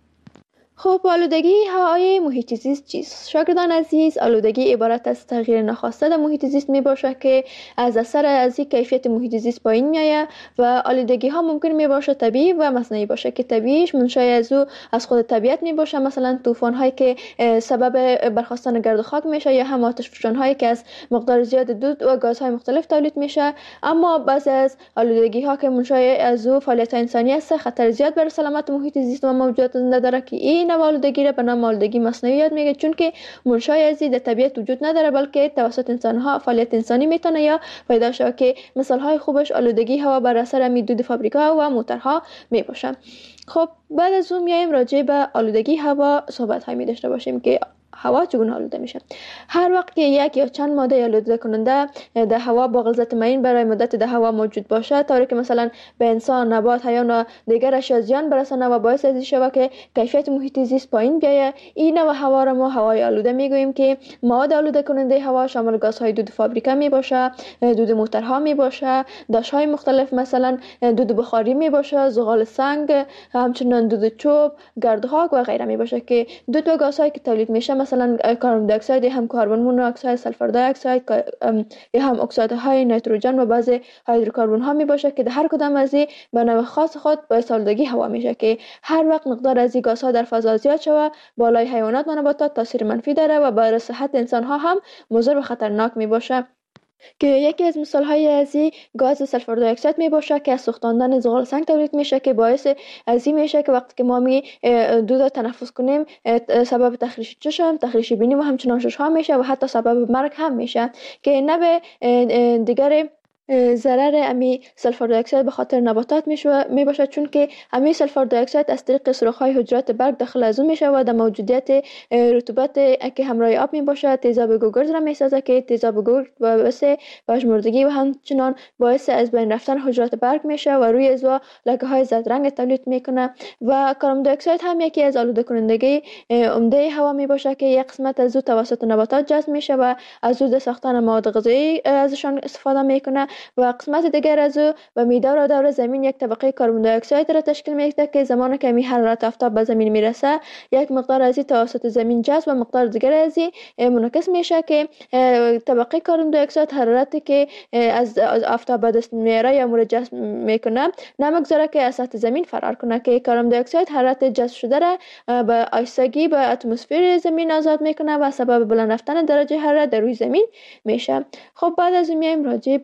خب آلودگی هوای محیط زیست چیست؟ شاگردان عزیز، آلودگی عبارت از تغییر ناخواسته در محیط زیست می باشه که از اثر از این کیفیت محیط زیست پایین میآید و آلودگی ها ممکن می باشه طبیعی و مصنوعی باشه که طبیعیش منشأ از او از خود طبیعت می باشه، مثلا طوفان هایی که سبب برخاستن گرد و خاک میشه یا هم آتش فشان هایی که از مقدار زیاد دود و گازهای مختلف تولید میشه. اما بعضی از آلودگی ها که منشأ از او فعالیت انسانی است خطر زیاد بر سلامت محیط زیست و موجودات زنده داره که این آلودگی را به نام آلودگی مصنوعی یاد میگه، چون که منشأ از در طبیعت وجود نداره بلکه توسط انسان ها فعالیت انسانی میتونه یا پیدا شود که مثال های خوبش آلودگی هوا بر اثر دود فابریکا و موتورها می باشه. خب بعد از اون میایم راجع به آلودگی هوا صحبت های می داشته باشیم که هوا چگونه آلوده میشه. هر وقت که یک یا چند ماده آلوده کننده در هوا با غلظت معین برای مدت در هوا موجود باشه طوری که مثلا به انسان، نبات، حیوان و دیگر اشیا زیان برسانه و باعث از شود که کیفیت محیط زیست پایین بیاید، این نوع هوا را ما هوای آلوده میگوییم که مواد آلوده کننده هوا شامل گازهای دود فابریکا می باشه، دود موتورها می باشه، داشهای مختلف مثلا دود بخاری می باشه، زغال سنگ، همچنین دود چوب، گرد و خاک و غیره می باشه که دو تا گازهایی که تولید میشه مثلا کربن دی اکساید، هم کربن مونوکساید، سلفر دی اکساید یا هم اکسایدهای نیتروژن و بعضی هیدروکربن ها می باشه که در هر کدام از این به نوع خاص خود باعث آلودگی هوا میشه که هر وقت مقدار از این گازها در فضا زیاد شود بالای حیوانات و نباتات تاثیر منفی داره و برای صحت انسان ها هم مضر و خطرناک می باشه که یکی از مثال های از این گاز سلفر دی اکساید می باشه که از سوختاندن زغال سنگ تولید میشه که باعث از این میشه که وقتی که ما می دود تنفس کنیم سبب تخریش چشم، تخریش بینی و همچنان شش ها میشه و حتی سبب مرگ هم میشه که نه به دیگر ضرر امی سلفر دی اکساید به خاطر نباتات میشه می باشه، چون که امی سلفر دی اکساید از طریق سوراخ‌های حجرات برگ داخل از اون میشه و در موجودیت رطوبت که همراه آب می باشه تیزاب گوگرد را میسازه که تیزاب گوگرد باعث پژمردگی و همچنان باعث از بین رفتن حجرات برگ میشه و روی ازوا لکه های زرد رنگ تولید میکنه. و کربن دی اکساید هم یکی از آلوده کنندگی عمده هوا می باشه که یک قسمت از او توسط نباتات جذب میشه و از او در ساختن مواد غذایی ازشان استفاده میکنه و قسمت دیگر از او به میدور و دور زمین یک طبقه کربن دی اکساید را تشکیل میده که زمانی که می حرارت آفتاب به زمین میرسه یک مقدار از این توسط زمین جذب و مقدار دیگر از این منعکس میشه که طبقه کربن دی اکساید حرارتی که از آفتاب به دست میاره یا مورد جذب میکنه نمیگذاره که از سطح زمین فرار کنه که کربن دی اکساید حرارت جذب شده را به آهستگی به اتمسفر زمین آزاد میکنه و سبب بلند رفتن درجه حرارت در روی زمین میشه. خب بعد از میایم راجع به آلودگی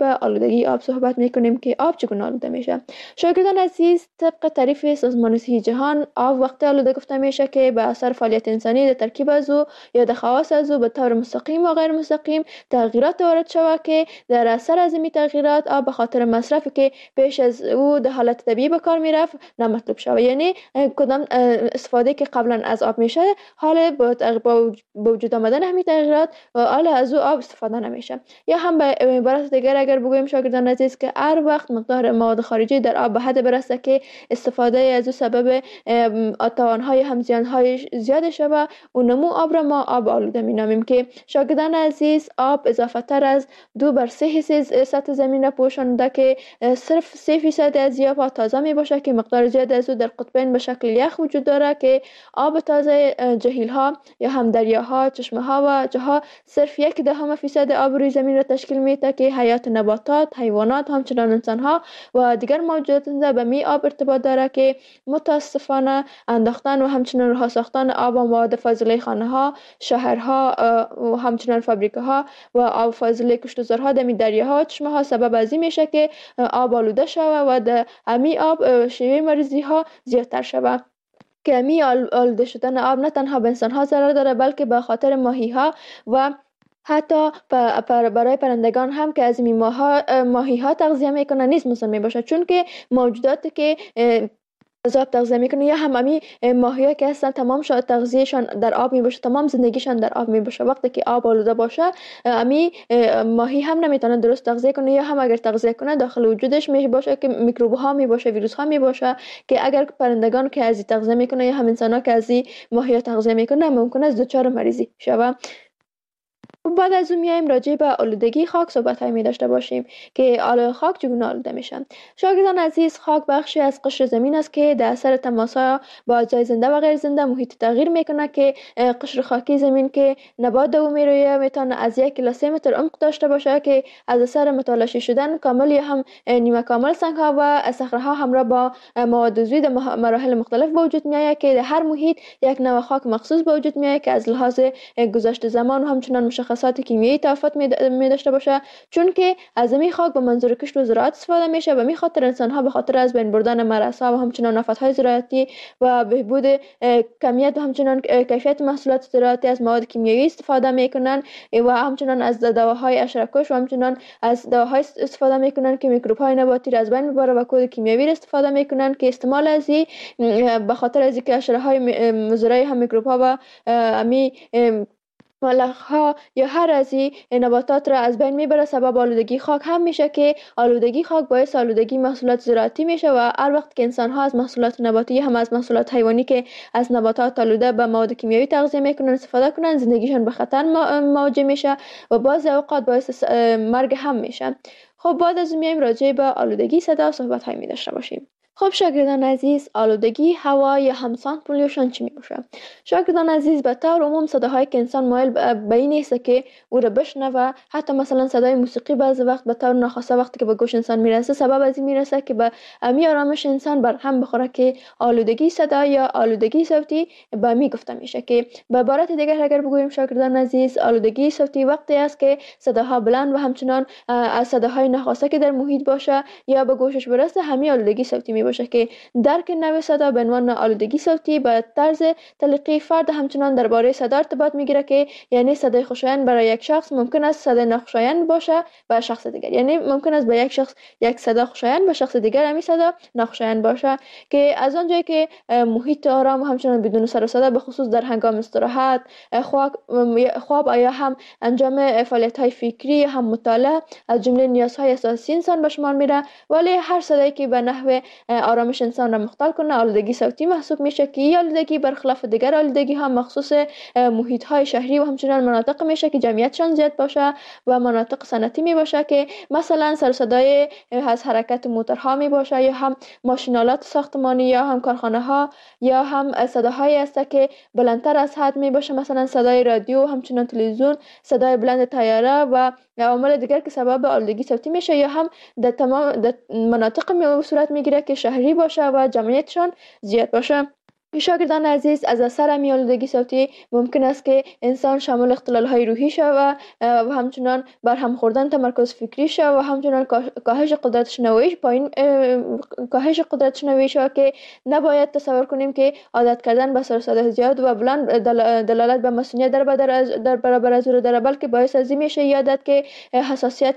آلودگی آب صحبت میکنیم که آب چگونه آلوده میشه. شاگردان عزیز، طبق تعریف سازمان صحی جهان، آب وقت آلوده گفته میشه که به اثر فعالیت انسانی در ترکیب از او یا در خواص از او به طور مستقیم و غیر مستقیم تغییرات وارد شود که در اثر از این تغییرات آب به خاطر مصرفی که پیش از او در حالت طبیعی به کار میرفت نامطلوب شود. یعنی کدام استفاده که قبلا از آب میشه حال با وجود آمدن همین تغییرات و حال از او آب استفاده نمیشه. یا هم به عبارت دیگر اگر بگوییم شاگردان عزیز که هر وقت مقدار مواد خارجی در آب به حد برسه که استفاده از او سبب توانهای هم زیانهای زیاد شود و نمو آب را ما آب آلوده مینامیم که شاگردان عزیز آب اضافه تر از دو بر سه حصه سطح زمین را پوشانده که صرف سه فیصد از آب تازه می باشه که مقدار زیاد از او در قطبین به شکل یخ وجود داره که آب تازه جهیل ها یا هم دریاها، چشمه ها و جاها صرف یک دهم فیصد آب روی زمین را تشکیل میده که حیات نباتات، حیوانات، همچنان انسان ها و دیگر موجودات به می آب ارتباط داره که متاسفانه انداختن و همچنان رها ساختن آب و مواد فاضله خانه ها، شهرها و همچنان فابریکه ها و آب فاضله کشتزارها در دریاها و چشمه ها سبب از این میشه که آب آلوده شود و در امی آب شیوع مریضی ها زیادتر شود. که امی آلوده شدن آب نه تنها به انسان ها ضرر داره بلکه به خاطر ماهی ها و حتی برای پرندگان هم که از این ماهی ها تغذیه میکنن نیز مسمم می باشه، چون که موجوداتی که از آب تغذیه میکنه یا هم امی ماهی ها که هستن تمام شد تغذیهشان در آب می باشه، تمام زندگیشان در آب می باشه. وقتی که آب آلوده باشه امی ماهی هم نمیتونن درست تغذیه کنه یا هم اگر تغذیه کنه داخل وجودش می باشه که میکروب ها می باشه، ویروس ها می باشه که اگر پرندگان که از تغذیه میکنه یا هم انسان ها که از ماهی ها تغذیه میکنه ممکنه از دچار مریضی شوه. بعد از اون میایم راجع به آلودگی خاک صحبت های می داشته باشیم که آلودگی خاک چگونه آلوده میشن. شاگردان عزیز، خاک بخشی از قشر زمین است که در اثر تماس با اجزای زنده و غیر زنده محیط تغییر میکنه که قشر خاکی زمین که نبات دو میرویه میتونه از یک الی سه متر عمق داشته باشه که از اثر متلاشی شدن کامل یا هم نیمه کامل سنگ ها و صخره ها همراه با مواد عضوی در مراحل مختلف به وجود میآید که در هر محیط یک نوع خاک مخصوص به وجود میآید که از لحاظ گذشت زمان و همچنان مشخصات کیمیایی تفاوت می داشته باشه، چون که از این خاک به منظور کشت و زراعت استفاده میشه و می خاطر انسان ها به خاطر از بین بردن مرزها و همچنان آفت‌های زراعتی و بهبود کمیت و همچنان کیفیت محصولات زراعتی از مواد کیمیایی استفاده میکنن و همچنان از دواهای حشره‌کش و همچنان از دواهای استفاده میکنن که میکروب های نباتی را از بین میبره و کود کیمیایی را استفاده میکنن که استعمال از این به خاطر از اینکه حشره های مضر هم میکروب ها و امی ملخ ها یا هر از این نباتات را از بین میبره سبب آلودگی خاک هم میشه که آلودگی خاک باعث آلودگی محصولات زراعتی میشه و هر وقت که انسان ها از محصولات نباتی هم از محصولات حیوانی که از نباتات آلوده به مواد کیمیایی تغذیه میکنن استفاده کنن زندگیشان به خطر مواجه میشه و بعضی اوقات باعث مرگ هم میشه. خب بعد از میایم راجع به آلودگی صدا صحبت های می داشته باشیم. خب شاگردان عزیز، آلودگی هوا یا هم ساوند پولیوشن چی می باشه؟ شاگردان عزیز، به طور عموم صداهایی که انسان مایل به این است که او را بشنوه، حتی مثلا صدای موسیقی بعضی وقت به طور ناخواسته وقتی که به گوش انسان میرسه سبب از این میرسه که به امی آرامش انسان بر هم بخوره که آلودگی صدا یا آلودگی صوتی به می گفته میشه که به عبارت دیگر اگر بگوییم شاگردان عزیز، آلودگی صوتی وقتی است که صداها بلند و همچنان از صداهای ناخواسته که در محیط باشه یا به گوشش برسه همین آلودگی صوتی می باشه که درک نوع صدا به عنوان آلودگی صوتی به طرز تلقی فرد همچنان درباره صدا ارتباط میگیره که یعنی صدای خوشایند برای یک شخص ممکن است صدای ناخوشایند باشه به شخص دیگر، یعنی ممکن است به یک شخص یک صدا خوشایند به شخص دیگر همین صدا ناخوشایند باشه که از آنجایی که محیط آرام و همچنان بدون سر و صدا به خصوص در هنگام استراحت، خواب یا هم انجام فعالیت‌های فکری هم مطالعه از جمله نیازهای اساسی انسان به شمار میره، ولی هر صدایی که به نحو آرامش انسان را مختل کنه آلودگی صوتی محسوب میشه که این آلودگی برخلاف دیگر آلودگی ها مخصوص محیط های شهری و همچنان مناطق میشه که جمعیتشان زیاد باشه و مناطق صنعتی می باشه که مثلا سر صدای از حرکت موتورها می باشه یا هم ماشینالات ساختمانی یا هم کارخانه ها یا هم صداهایی است که بلندتر از حد می باشه، مثلا صدای رادیو، همچنان تلویزیون، صدای بلند طیاره و عوامل دیگر که سبب آلودگی صوتی میشه یا هم در تمام در مناطق می صورت میگیره که شهری باشه و جمعیتشان زیاد باشه. شاگردان عزیز، از اثر همی آلودگی صوتی ممکن است که انسان شامل اختلال‌های روحی شود و همچنان بر هم خوردن تمرکز فکری شود و همچنان کاهش قدرت شنواییش پایین کاهش قدرت شنوایی شود که نباید تصور کنیم که عادت کردن به سر و صدا زیاد و بلند دلالت به مسئولیت در در برابر از او داره، بلکه باعث از این میشه یادت که حساسیت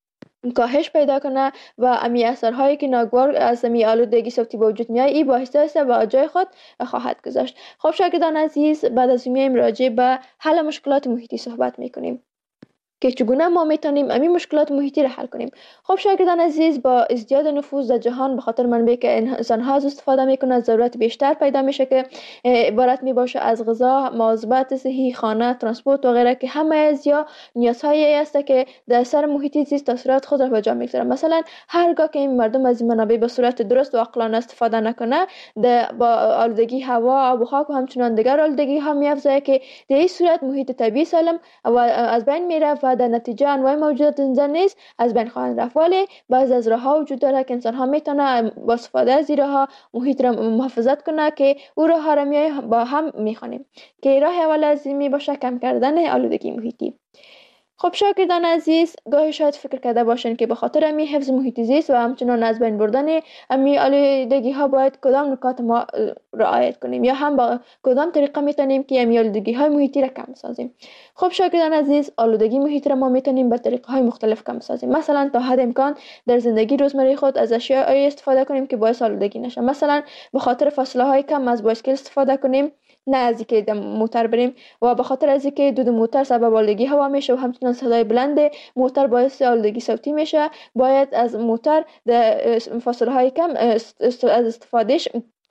کاهش پیدا کنه و امی اثرهایی که ناگوار از امی آلودگی صوتی به وجود میاد ای باعث است و جای خود خواهد گذاشت. خب شاگردان عزیز، بعد از این راجع به حل مشکلات محیطی صحبت میکنیم که چگونه ما میتونیم امی مشکلات محیطی را حل کنیم. خب شاگردان عزیز، با ازدیاد نفوذ در جهان به خاطر منبعی که انسان‌ها از استفاده میکنند ضرورت بیشتر پیدا میشه که عبارت میباشه از غذا، مواظبت صحی، خانه، ترانسپورت و غیره که همه از یا نیازهایی است که در اثر محیطی زیست تاثیرات خود را به جا میگذارند. مثلا هرگاه که این مردم از این منابع به صورت درست و عاقلانه استفاده نکنه، با آلودگی هوا، آب و خاک و همچنان دیگر آلودگی ها میافزاید که در این صورت محیط طبیعی سالم و از بین میره و در نتیجه انواع موجودات زنده نیز از بین خواهند رفت. ولی بعض از راه‌ها وجود داره که انسان ها میتونه با استفاده از این راه‌ها محیط را محافظت کنه که او راه‌ها را می با هم میخوانیم که راه اول از این می باشه کم کردن آلودگی محیطی. خب شاگردان عزیز، گاهی شاید فکر کرده باشین که به خاطر امی حفظ محیط زیست و همچنان از بین بردن امی آلودگی ها باید کدام نکات ما رعایت کنیم یا هم با کدام طریقه میتونیم که امی آلودگی های محیطی را کم سازیم. خب شاگردان عزیز، آلودگی محیط را ما میتونیم به طریقه های مختلف کم سازیم. مثلا تا حد امکان در زندگی روزمره خود از اشیاء استفاده کنیم که باعث آلودگی نشه. مثلا به خاطر فاصله های کم از بایسکل استفاده کنیم، نه از اینکه موتور بریم، و به خاطر از اینکه دود موتور سبب آلودگی هوا میشه و همچنان صدای بلند موتور باعث آلودگی صوتی میشه، باید از موتور در فاصله های کم از استفادهش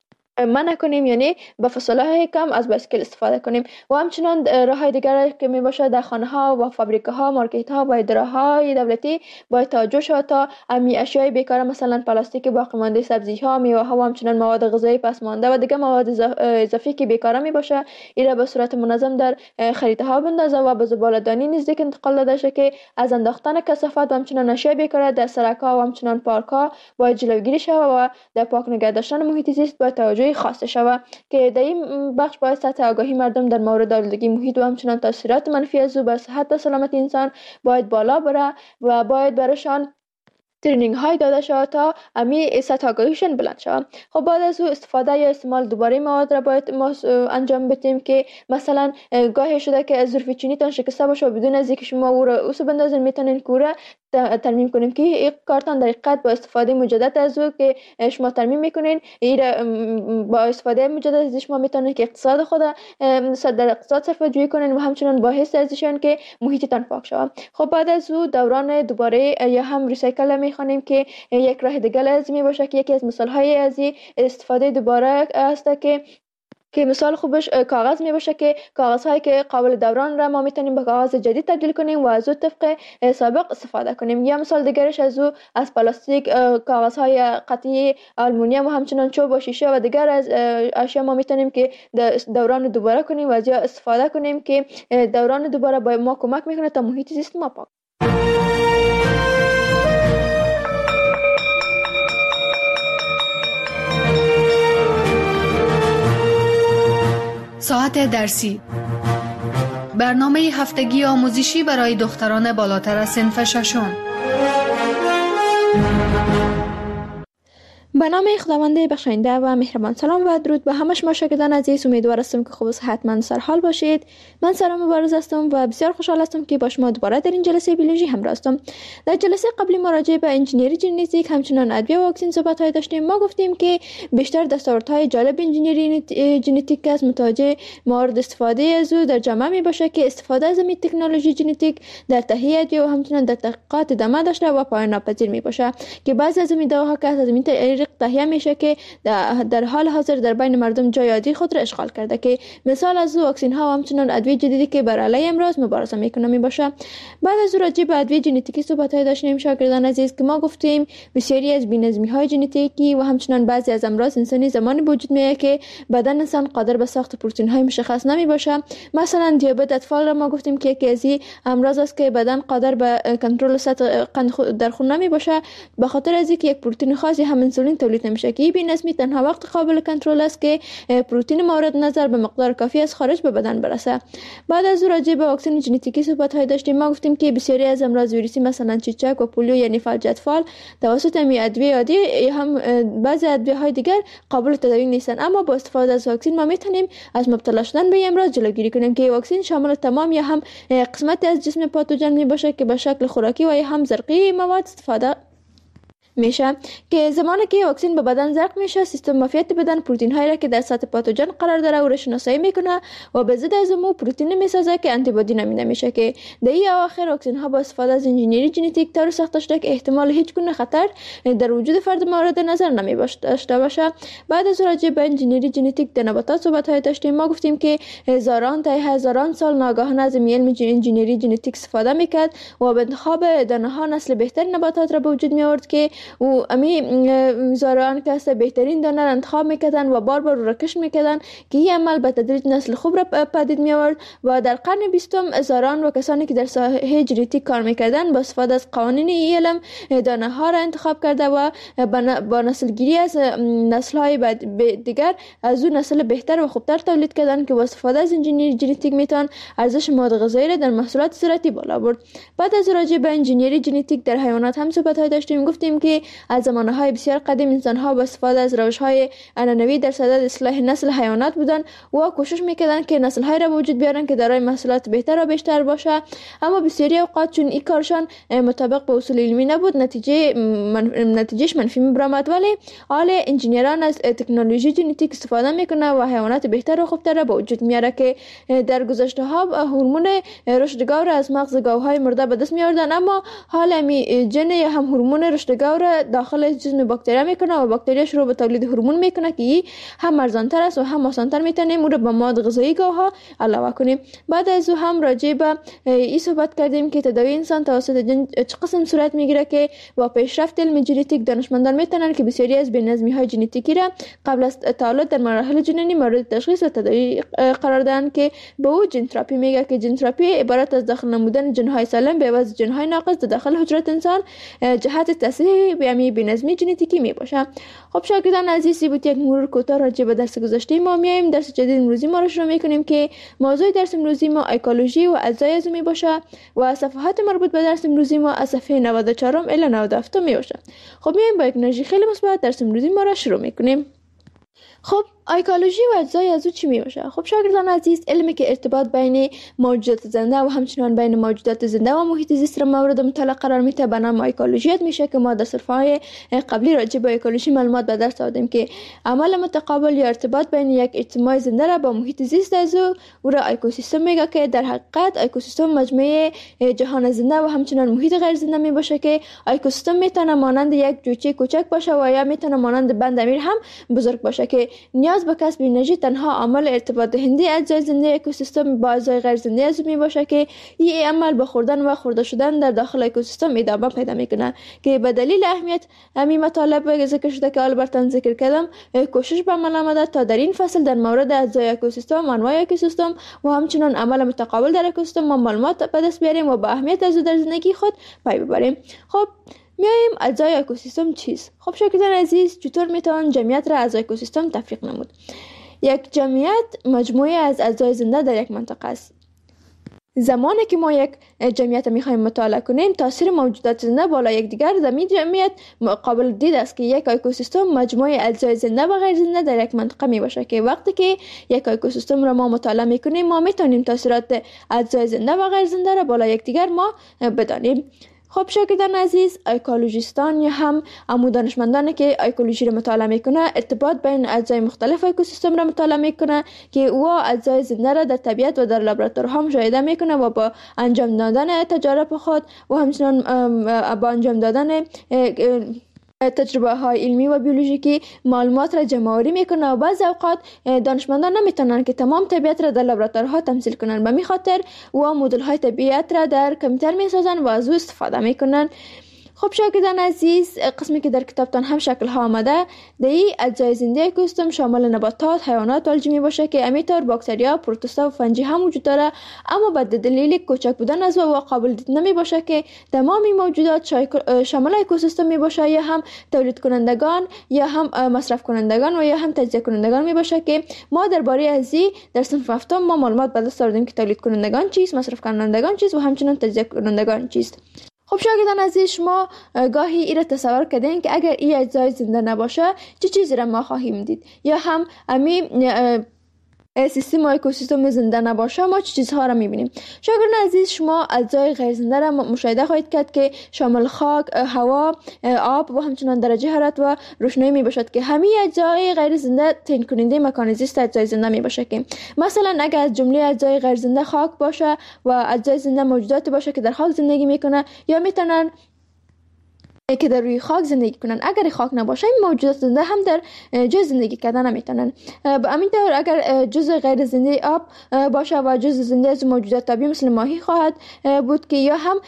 منع کنیم، یعنی به فاصله های کم از بایسکل استفاده کنیم. و همچنان راه های دیگر که می باشه در خانه ها و فابریکه ها، مارکت ها و اداره های دولتی باید توجه شود تا امی اشیای بیکار مثلا پلاستیک باقی مانده، سبزی ها، میوه ها و همچنان مواد غذایی پس مانده و دیگر مواد اضافی که بیکار می باشه این را به صورت منظم در خریطه ها بندازه و به زباله‌دانی نزدیک انتقال داده شه که از انداختن کثافات و همچنان اشیای بیکار در سرک ها و همچنان پارک ها باید جلوگیری شود و در پاک نگه داشتن محیط زیست باید توجه خاص شود که در این بخش باید سطح آگاهی مردم در مورد آلودگی محیط و همچنان تاثیرات منفی از او بر صحت و سلامت انسان باید بالا بره و باید برشان ترینینگ های داده شود تا امی سطح آگاهیشون بلند شود. خب بعد از او استفاده یا استعمال دوباره مواد را باید ما انجام بدیم که مثلا گاهی شده که ظرف چینی تان شکسته باشه و بدون از اینکه شما او را اوسو بندازین میتونین کوره ترمیم کنیم که این کارتان در حقیقت با استفاده مجدد از او که شما ترمیم میکنین، این با استفاده مجدد از شما میتونین که اقتصاد خود در اقتصاد صرف جویی کنین و همچنان باعث ازشون که محیطتان پاک شود. خب بعد از او دوران دوباره یا هم ریسایکل میخوانیم که یک راه دیگر از می باشه که یکی از مثال های از استفاده دوباره است که که مثال خوبش کاغذ می باشه که کاغذ هایی که قابل دوران را ما میتونیم به کاغذ جدید تبدیل کنیم و از او طبق سابق استفاده کنیم. یا مثال دیگرش از او از پلاستیک، کاغذ های قطعی آلومینیوم و همچنان چوب و شیشه و دیگر از اشیا ما میتونیم که دوران دوباره کنیم و از یا استفاده کنیم که دوران دوباره به ما کمک میکنه تا محیط زیست ما پاک. ساعت درسی، برنامه هفتگی آموزشی برای دختران بالاتر از صنف ششم. به نام خداوند بخشاینده و مهربان. سلام و درود به همه شما شاگردان عزیز. امیدوار هستم که خوب و صحتمند سر حال باشید. من سارا مبارز هستم و بسیار خوشحال هستم که با شما دوباره در این جلسه بیولوژی همراه هستم. در جلسه قبلی ما راجع به انجینری ژنتیک همچنان ادویه و واکسن صحبت های داشتیم. ما گفتیم که بیشتر دستاوردهای جالب انجینری ژنتیک از متوجه مورد استفاده از او در جامعه می باشه که استفاده از این تکنولوژی ژنتیک در تهیه ادویه و همچنان در تحقیقات ادامه داشته و پایان ناپذیر می باشه که بعضی از این دواها که از این طریق تهیه میشه که در حال حاضر در بین مردم جای عادی خود را اشغال کرده که مثال از واکسن ها و همچنان ادویه جدیدی که بر علیه امراض مبارزه میکنه می باشه. بعد از راجع به ادویه ژنتیکی صحبت های داشتیم شاگردان عزیز که ما گفتیم بسیاری از بی‌نظمی های ژنتیکی و همچنان بعضی از امراض انسانی زمانی وجود میاد که بدن انسان قادر به ساخت پروتئین های مشخص نمی باشه. مثلا دیابت اطفال را ما گفتیم که یکی از این امراض است که بدن قادر به کنترل سطح قند در خون نمی باشه به خاطر از اینکه یک پروتئین خاصی هم انسولین انسولین تولید نمیشه که این بی‌نظمی تنها وقت قابل کنترل است که پروتئین مورد نظر به مقدار کافی از خارج به بدن برسه. بعد از راجع به واکسن ژنتیکی صحبت های داشتیم. ما گفتیم که بسیاری از امراض ویروسی مثلا چیچک و پولیو یعنی فلجت فال توسط می ادویه عادی هم بعضی ادویه های دیگر قابل تداوی نیستند، اما با استفاده از واکسن ما میتونیم از مبتلا شدن به امراض جلوگیری کنیم که واکسن شامل تمام یا هم قسمت از جسم پاتوژن می باشه که به شکل خوراکی و یا هم زرقی مواد استفاده میشه که زمانی که واکسن به بدن زرق میشه سیستم معافیت بدن پروتئین هایی را که در سطح پاتوژن قرار داره او را شناسایی میکنه و به ضد از اون پروتئین میسازه که آنتی بادی نامیده میشه که در این اواخر واکسن ها با استفاده از انجینری ژنتیک طور ساخته شده که احتمال هیچ گونه خطر در وجود فرد مورد نظر نمی داشته باشه. بعد از راجع به انجینری ژنتیک در نباتات صحبت های داشتیم. ما گفتیم که هزاران تا هزاران سال ناگهانه از علم انجینری ژنتیک استفاده میکرد و به انتخاب دانه ها نسل بهتر نباتات را به وجود می آورد که و امی زارعان که بهترین دانه را انتخاب میکردن و بار بار را کش میکردن که این عمل به تدریج نسل خوب را پدید می آورد و در قرن بیستم زارعان و کسانی که در ساحه ژنتیک کار میکردن با استفاده از قوانین علم دانه ها را انتخاب کرده و با نسل گیری از نسل های دیگر از اون نسل بهتر و خوبتر تولید کردن که با استفاده از انجینری ژنتیک میتونن ارزش مواد غذایی را در محصولات زراعتی بالا برد. بعد از راجع به انجینری ژنتیک در حیوانات هم صحبت های داشتیم. گفتیم که از زمانهای بسیار قدیم انسان‌ها با استفاده از روش‌های عنعنوی در صدد اصلاح نسل حیوانات بودند و کوشش می‌کردند که نسل‌های را به وجود بیارن که دارای محصولات بهتر و بیشتر باشه، اما بسیاری اوقات چون این کارشان مطابق با اصول علمی نبود نتیجه من... نتیجهش منفی می‌برآمد. ولی حالا انجینران از تکنولوژی ژنتیک استفاده می‌کنند و حیوانات بهتر و خوبتر را به وجود میاره که در گذشته‌ها هورمون رشد گاو را از مغز گاوهای مرده به دست می‌آوردند، اما حالا می جن هم هورمون رشد گاو را داخل جسم باکتریا میکنه و باکتریا شروع به تولید هورمون میکنه که هم ارزانتر است و هم آسانتر میتونیم اون رو به مواد غذایی گاوها علاوه کنیم. بعد از او هم راجع به این صحبت کردیم که تداوی انسان توسط جن چه قسم صورت میگیره که با پیشرفت علم ژنتیک دانشمندان میتونن که بسیاری از بی‌نظمی های ژنتیکی را قبل از تولد در مراحل جنینی مورد تشخیص و تداوی قرار دهن که به او ژن تراپی میگه که ژن تراپی عبارت از داخل نمودن ژن های سالم به عوض ژن های ناقص در داخل حجره انسان جهت تصحیح بیامی بی‌نظمی ژنتیکی می باشه. خب شاگردان عزیزی بود یک مرور کوتاه راجع به درس گذشته ما. میایم درس جدید امروزی ما رو شروع میکنیم که موضوع درس امروزی ما ایکولوژی و اجزای عضوی می باشه و صفحات مربوط به درس امروزی ما از صفحه نود و چهار الی نود و هفت می باشه. خب میایم با یک انرژی خیلی مثبت درس امروزی ما رو شروع میکنیم. خب ایکولوژی و اجزای از او چی می باشه؟ خب شاگردان عزیز، علمی که ارتباط بین موجودات زنده و همچنان بین موجودات زنده و محیط زیست را مورد مطالعه قرار میده به نام ایکولوژی میشه که ما در صفحه‌های قبلی راجع به ایکولوژی معلومات به دست آوردیم که عمل متقابل یا ارتباط بین یک اجتماع زنده را با محیط زیست از او را اکوسیستم میگه که در حقیقت اکوسیستم مجموعه جهان زنده و همچنان محیط غیر زنده می باشه که اکوسیستم میتونه مانند یک جوجه کوچک باشه و یا میتونه مانند بند امیر هم بزرگ باشه که نیاز به کسب انرژی تنها عامل ارتباط دهنده اجزای زنده اکوسیستم با اجزای غیر زنده از می باشه که این عمل به خوردن و خورده شدن در داخل اکوسیستم ادامه پیدا میکنه که به دلیل اهمیت همین مطالب ذکر شده که البته ذکر کردم کوشش به عمل آمده تا در این فصل در مورد اجزای اکوسیستم، انواع اکوسیستم و همچنین عمل متقابل در اکوسیستم ما معلومات به دست بیاریم و با اهمیت از در زندگی خود پی ببریم. خب میایم اجزای اکوسیستم چیست؟ خب شاگردان عزیز، چطور میتوان جمعیت را از اکوسیستم تفریق نمود؟ یک جمعیت مجموعه از اجزای زنده در یک منطقه است. زمانی که ما یک جمعیت میخوایم مطالعه کنیم، تاثیر موجودات زنده بالا یکدیگر در این جمعیت قابل دید است که یک اکوسیستم مجموعه اجزای زنده و غیر زنده در یک منطقه می باشه که وقتی که یک اکوسیستم را ما مطالعه میکنیم ما میتونیم تاثیرات اجزای زنده و غیر زنده را بالا یکدیگر ما بدانیم. خب شاگردان عزیز، ایکولوژیستان یا هم عمو دانشمندانی که ایکولوژی را مطالعه میکنه ارتباط بین اجزای مختلف اکوسیستم را مطالعه میکنه که او اجزای زنده را در طبیعت و در لابراتوارها مشاهده میکنه و با انجام دادن تجارب خود و همچنین با انجام دادن تجربه های علمی و بیولوژیکی معلومات را جمع آوری میکنه و بعضی اوقات دانشمندان نمیتونن که تمام طبیعت را در لابراتوارها تمثیل کنن. به می خاطر و مدل های طبیعت را در کامپیوتر میسازن و از او استفاده میکنن. خب شاگردان عزیز، قسمی که در کتابتان هم شکل ها آمده در این اجزای زنده اکوسیستم شامل نباتات، حیوانات و الجی می باشه که همینطور باکتریا، پروتوزوا و فنجی هم وجود داره، اما به دلیل کوچک بودن از و قابل دید نمی باشه که تمام موجودات شامل اکوسیستم می باشه یا هم تولید کنندگان یا هم مصرف کنندگان و یا هم تجزیه کنندگان می باشه که ما درباره ازی در صنف هفتم ما معلومات به دست آوردیم که تولید کنندگان چیست، مصرف کنندگان چیست و همچنین تجزیه کنندگان چیست. خب شاگردان عزیز، شما گاهی این را تصور کردین که اگر این اجزای زنده نباشه چه چیزی را ما خواهیم دید، یا هم امی سیستم و اکوسیستم زنده نباشه ما چه چیزها را میبینیم. شاگردان عزیز، شما اجزای غیر زنده را مشاهده خواهید کرد که شامل خاک، هوا، آب و همچنان درجه حرارت و روشنایی می باشد که همه اجزای غیر زنده تعیین کننده مکان زیست اجزای زنده می باشه که مثلا اگر از جمله اجزای غیر زنده خاک باشه و اجزای زنده موجودات باشه که در خاک زندگی میکنه یا میتونن که در روی خاک زندگی کنن. اگر خاک نباشه این موجودات زنده هم در جز زندگی کردن نمیتونن. به همین طور اگر جزء غیر زنده آب باشه و جزء زنده از موجودات طبیعی مثل ماهی خواهد بود که یا هم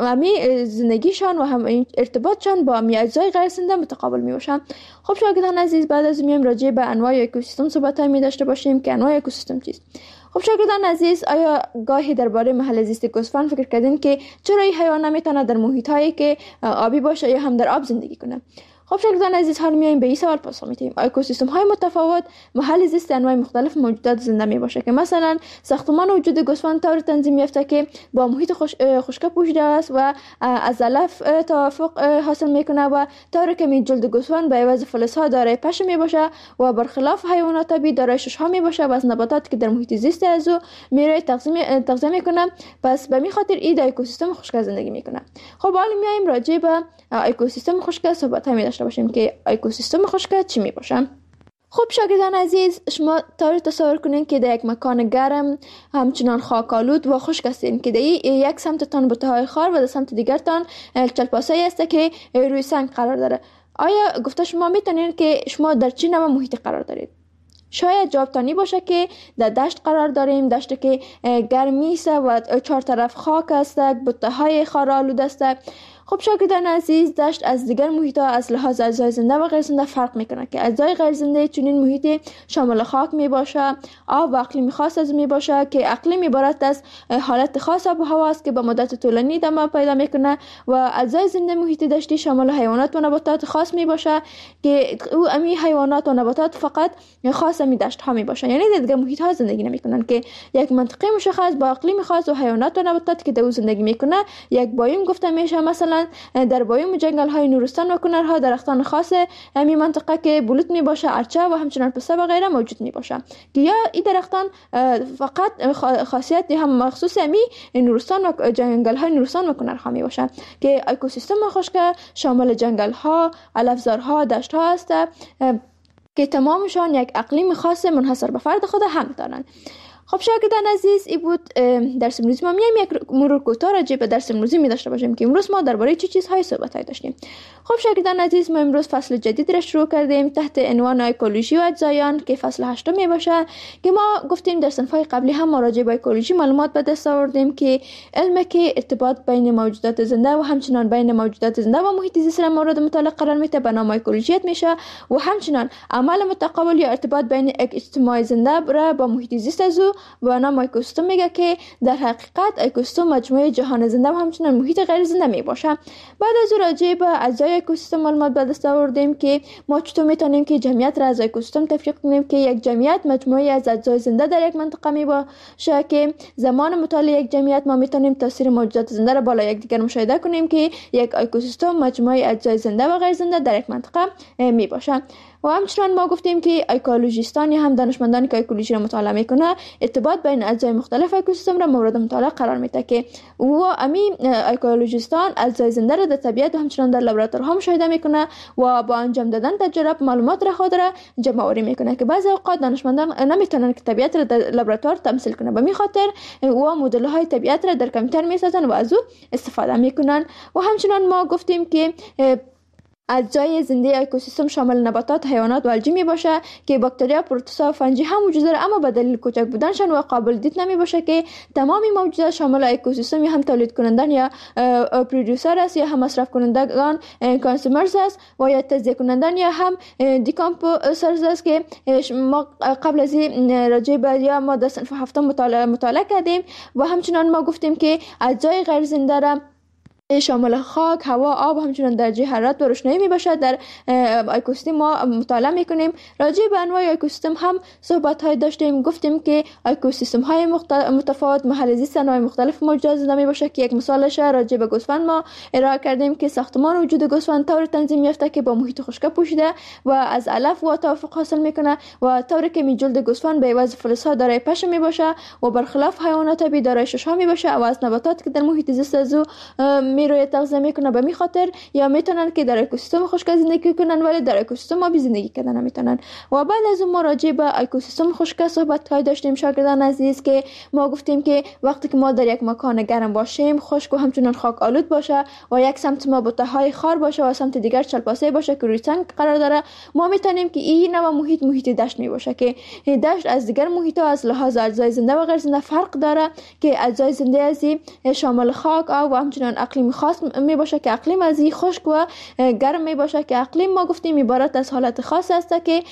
همی زندگیشان و هم ارتباطشان با همی اجزای غیر زنده متقابل می باشن. خب شاگردان عزیز، بعد از میایم راجع به انواع اکوسیستم صحبت می داشته باشیم که انواع اکوسیستم چیست. خب شاگردان عزیز، آیا گاهی درباره محل زیست گوسفند فکر کردین که چرا این حیوان نمیتونه در محیط هایی که آبی باشه یا هم در آب زندگی کنه؟ خب شاگردان عزیز، حال میایم به این سوال پاسخ میدیم. اکوسیستم های متفاوت محل زیست انواع مختلف موجودات زنده می باشه که مثلا ساختمان وجود گوسفند طور تنظیم یافته که با محیط خوش خشک پوشیده است و از علف توافق حاصل میکنه و طور که می جلد گوسفند به عوض فلز ها دارای پشه می باشه و برخلاف حیوانات طبیعی دارای شش ها می باشه و از نباتات که در محیط زیست از او میره تغذیه تغذیه میکنه. پس به می خاطر این اکوسیستم خشک زندگی میکنه. خب حالا میایم راجع به اکوسیستم خشک صحبت می داشته باشیم که اکوسیستم خشک چی می باشه. خب شاگردان عزیز، شما طور تصور کنین که در یک مکان گرم همچنان خاکالود و خشک هستین که در یک سمتتان بوته‌های خار و در سمت دیگرتان چلپاسه‌ای است که روی سنگ قرار داره. آیا گفته شما میتونین که شما در چه نوع محیطی قرار دارید؟ شاید جوابتانی باشه که در دشت قرار داریم، دشت که گرمی است و چهار طرف خاک است، بوته‌های خارآلود است. خب شاگردان عزیز، دشت از دیگر محیط‌ها از لحاظ اجزای زنده و غیر زنده فرق میکنه که اجزای غیر زنده چنین محیطی شامل خاک می باشه، آب و اقلیم خاص از می باشه که اقلیم عبارت از حالت خاص آب و هوا است که به مدت طولانی ادامه پیدا میکنه و اجزای زنده محیط دشتی شامل حیوانات و نباتات خاص می باشه که او امی حیوانات و نباتات فقط خاص امی دشت ها می باشه، یعنی در دیگر محیط ها زندگی نمیکنن که یک منطقه مشخص با اقلیم خاص و حیوانات و نباتات که در او زندگی میکنه یک بایوم گفته میشه. مثلا در بایوم جنگل های نورستان و کنرها درختان خاص همین منطقه که بلوط می باشه، ارچه و همچنان پسته و غیره موجود می باشه که یا این درختان فقط خاصیت هم مخصوص همین نورستان و جنگل های نورستان و کنرها می باشه که اکوسیستم خشک شامل جنگل ها، علفزارها، دشت ها است که تمامشان یک اقلیم خاص منحصر به فرد خود هم دارند. خب شاگردان عزیز، این بود درس امروزی. ما میایم یک مرور کوتاه راجع به درس امروزی می داشته باشیم که امروز ما درباره چه چیزهای صحبت های داشتیم. خب شاگردان عزیز، ما امروز فصل جدید را شروع کردیم تحت عنوان اکولوژی و اجزایان که فصل هشتم می باشه که ما گفتیم در صنف‌های قبلی هم ما راجع به اکولوژی معلومات به دست آوردیم که علم که ارتباط بین موجودات زنده و همچنان بین موجودات زنده و محیط زیست را مورد مطالعه قرار میده به نام اکولوژیت میشه و همچنان عمل متقابل یا ارتباط بین اجتماع زنده را با محیط زیست از او و نام اکوسیستم میگه که در حقیقت اکوسیستم مجموعه جهان زنده و همچنان محیط غیر زنده می باشه. بعد از راجع به اجزای اکوسیستم معلومات به دست آوردیم که ما چطور میتونیم که جمعیت را از اکوسیستم تفکیک کنیم که یک جمعیت مجموعه از اجزای زنده در یک منطقه می باشه که زمان مطالعه یک جمعیت ما میتونیم تاثیر موجودات زنده را بالا یکدیگر مشاهده کنیم که یک اکوسیستم مجموعه اجزای زنده و غیر زنده در یک منطقه می باشه. و همچنان ما گفتیم که اکولوژیستان یا هم دانشمندانی که اکولوژی را مطالعه میکنه ارتباط بین اجزای مختلف اکوسیستم را مورد مطالعه قرار میده که و امی اکولوژیستان اجزای زنده را در طبیعت و همچنان در لابراتوارها مشاهده میکنه و با انجام دادن تجارب معلومات را خود را جمع آوری میکنه که بعضی اوقات دانشمندان نمیتونن که طبیعت را در لابراتوار تمثیل کنه، به می خاطر و مدل های طبیعت را در کامپیوتر میسازن و از او استفاده میکنن. و همچنان ما گفتیم که اجزای زنده اکوسیستم شامل نباتات، حیوانات و الجی می باشه که باکتریا، پروتوزوا و فنجی هم وجود داره، اما به دلیل کوچک بودنشان و قابل دید نمی باشه که تمامی موجودات شامل اکوسیستم هم تولید کنندگان یا پرودوسر است یا هم مصرف کنندگان کانسومرز است و یا تجزیه کنندگان یا هم دیکامپوزرز است که ما قبل از این راجع به یا ما در صنف هفتم مطالعه مطالعه کردیم و همچنان ما گفتیم که اجزای غیر زنده را شامل خاک، هوا، آب و همچنین درجه حرارت و روشنایی می باشد. در اکوسیستم ما مطالعه می کنیم. راجع به انواع اکوسیستم هم صحبت های داشتیم. گفتیم که اکوسیستم های متفاوت محل زیست انواع مختلف موجودات زنده می باشه که یک مثالش راجع به گوسفند ما ارائه کردیم که ساختمان وجود گوسفند طور تنظیم یافته که با محیط خشک پوشیده و از علف و توافق حاصل میکنه و طوری که می جلد گوسفند به عوض فلز ها دارای پشم می باشه و برخلاف حیوانات آبی دارای شش ها می باشه و از نباتات که در محیط زیست از می روی تغذیه میکنه به می خاطر یا میتونن که در اکوسیستم خشک زندگی کنن ولی در اکوسیستم آبی زندگی کردن نمیتونن. و بعد از اون ما راجع به اکوسیستم خشک صحبت های داشتیم شاگردان عزیز که ما گفتیم که وقتی که ما در یک مکان گرم باشیم، خشک و همچنان خاک آلود باشه و یک سمت ما بوته های خار باشه و سمت دیگر چلپاسه باشه که روی سنگ قرار داره، ما میتونیم که این نوع محیط محیط دشت می باشه که دشت از دیگر محیط ها از لحاظ اجزای زنده و غیر زنده فرق داره که اجزای زنده از شامل خاک، آب و همچنان اقلیم خاص می باشه که اقلیم از این خشک و گرم می باشه که اقلیم ما گفتیم عبارت از حالت خاص است که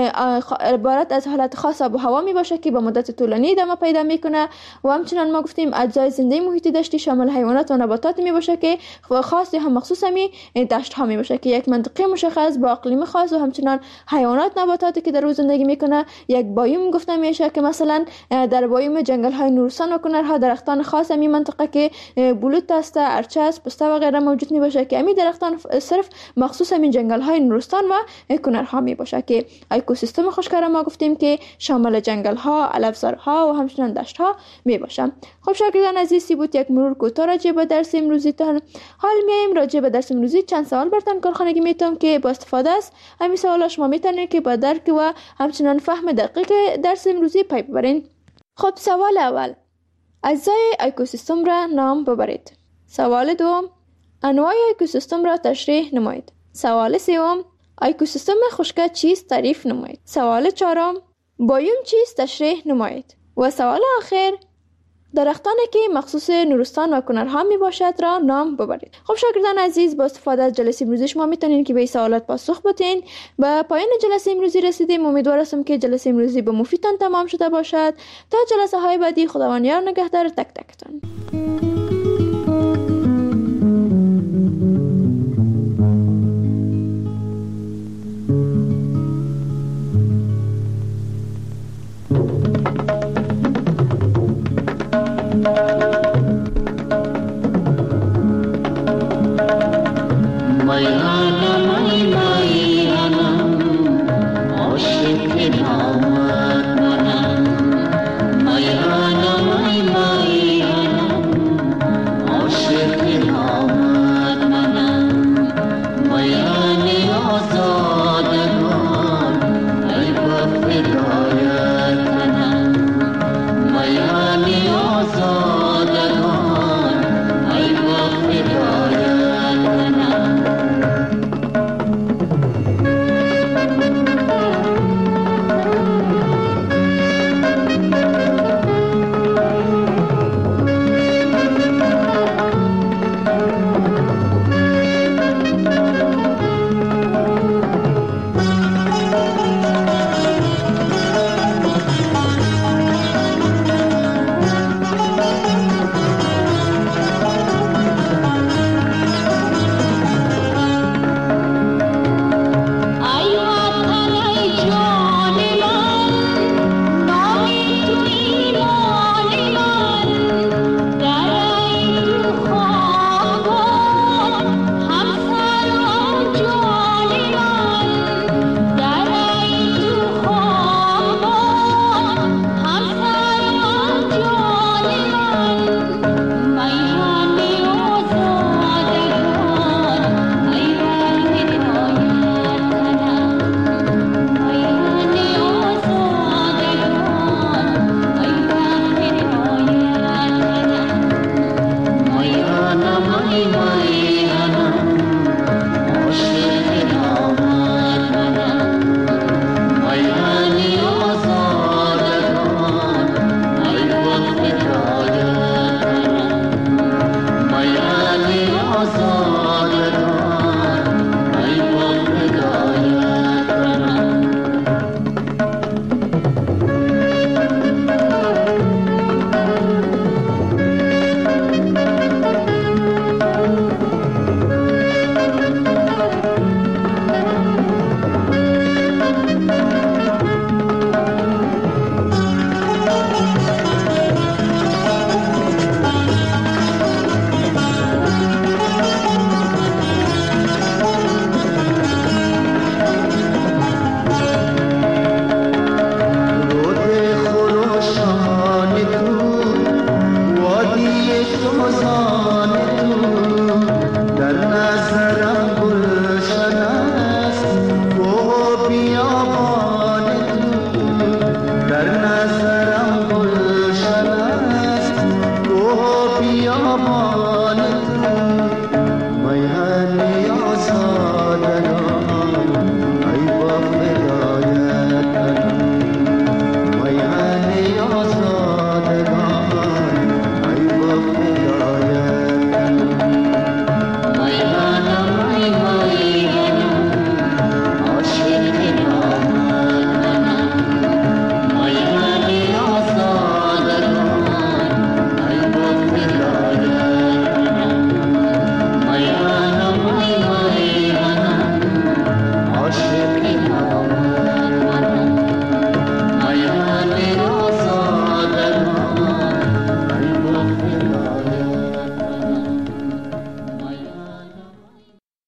عبارت از حالت خاص آب و هوا می باشه که با مدت طولانی ادامه پیدا میکنه و همچنان ما گفتیم اجزای زنده محیط دشتی شامل حیوانات و نباتات می باشه که خاص هم مخصوص می دشت ها می باشه که یک منطقه مشخص با اقلیم خاص و همچنان حیوانات نباتاتی که در روز زندگی میکنه. یک بایوم گفته میشه که مثلا در بایوم جنگل های نورستان و کنرها درختان خاص می منطقه که بلوط است، ارچه است، پسته و غیره موجود می باشه که امی درختان صرف مخصوص همین جنگل های نورستان و کنرها می باشه که اکوسیستم خشک را ما گفتیم که شامل جنگل ها، علفزارها و همچنان دشت ها می باشه. خب شاگردان عزیز بود یک مرور کوتاه راجع به درس امروزی تان. حال میایم راجع به درس امروزی چند سوال براتون کارخانگی میتونم که با استفاده از همین سوالا شما میتونید که با درک و همچنان فهم دقیق درس امروزی پی ببرین. خب سوال اول، اجزای اکوسیستم را نام ببرید. سوال دوم، انواع اکوسیستم را تشریح نمایید. سوال سوم، اکوسیستم خشک چیست تعریف نمایید. سوال چهارم، بایوم چیست تشریح نمایید. و سوال آخر، درختانی که مخصوص نورستان و کنرها می باشد را نام ببرید. خب شاگردان عزیز با استفاده از جلسه امروزی شما میتونید که به این سوالات پاسخ بدین. به پایان جلسه امروزی رسیدیم. امیدوار هستم که جلسه امروزی به مفیدتان تمام شده باشد. تا جلسه های بعدی خداوند یار نگهدار تک تکتان.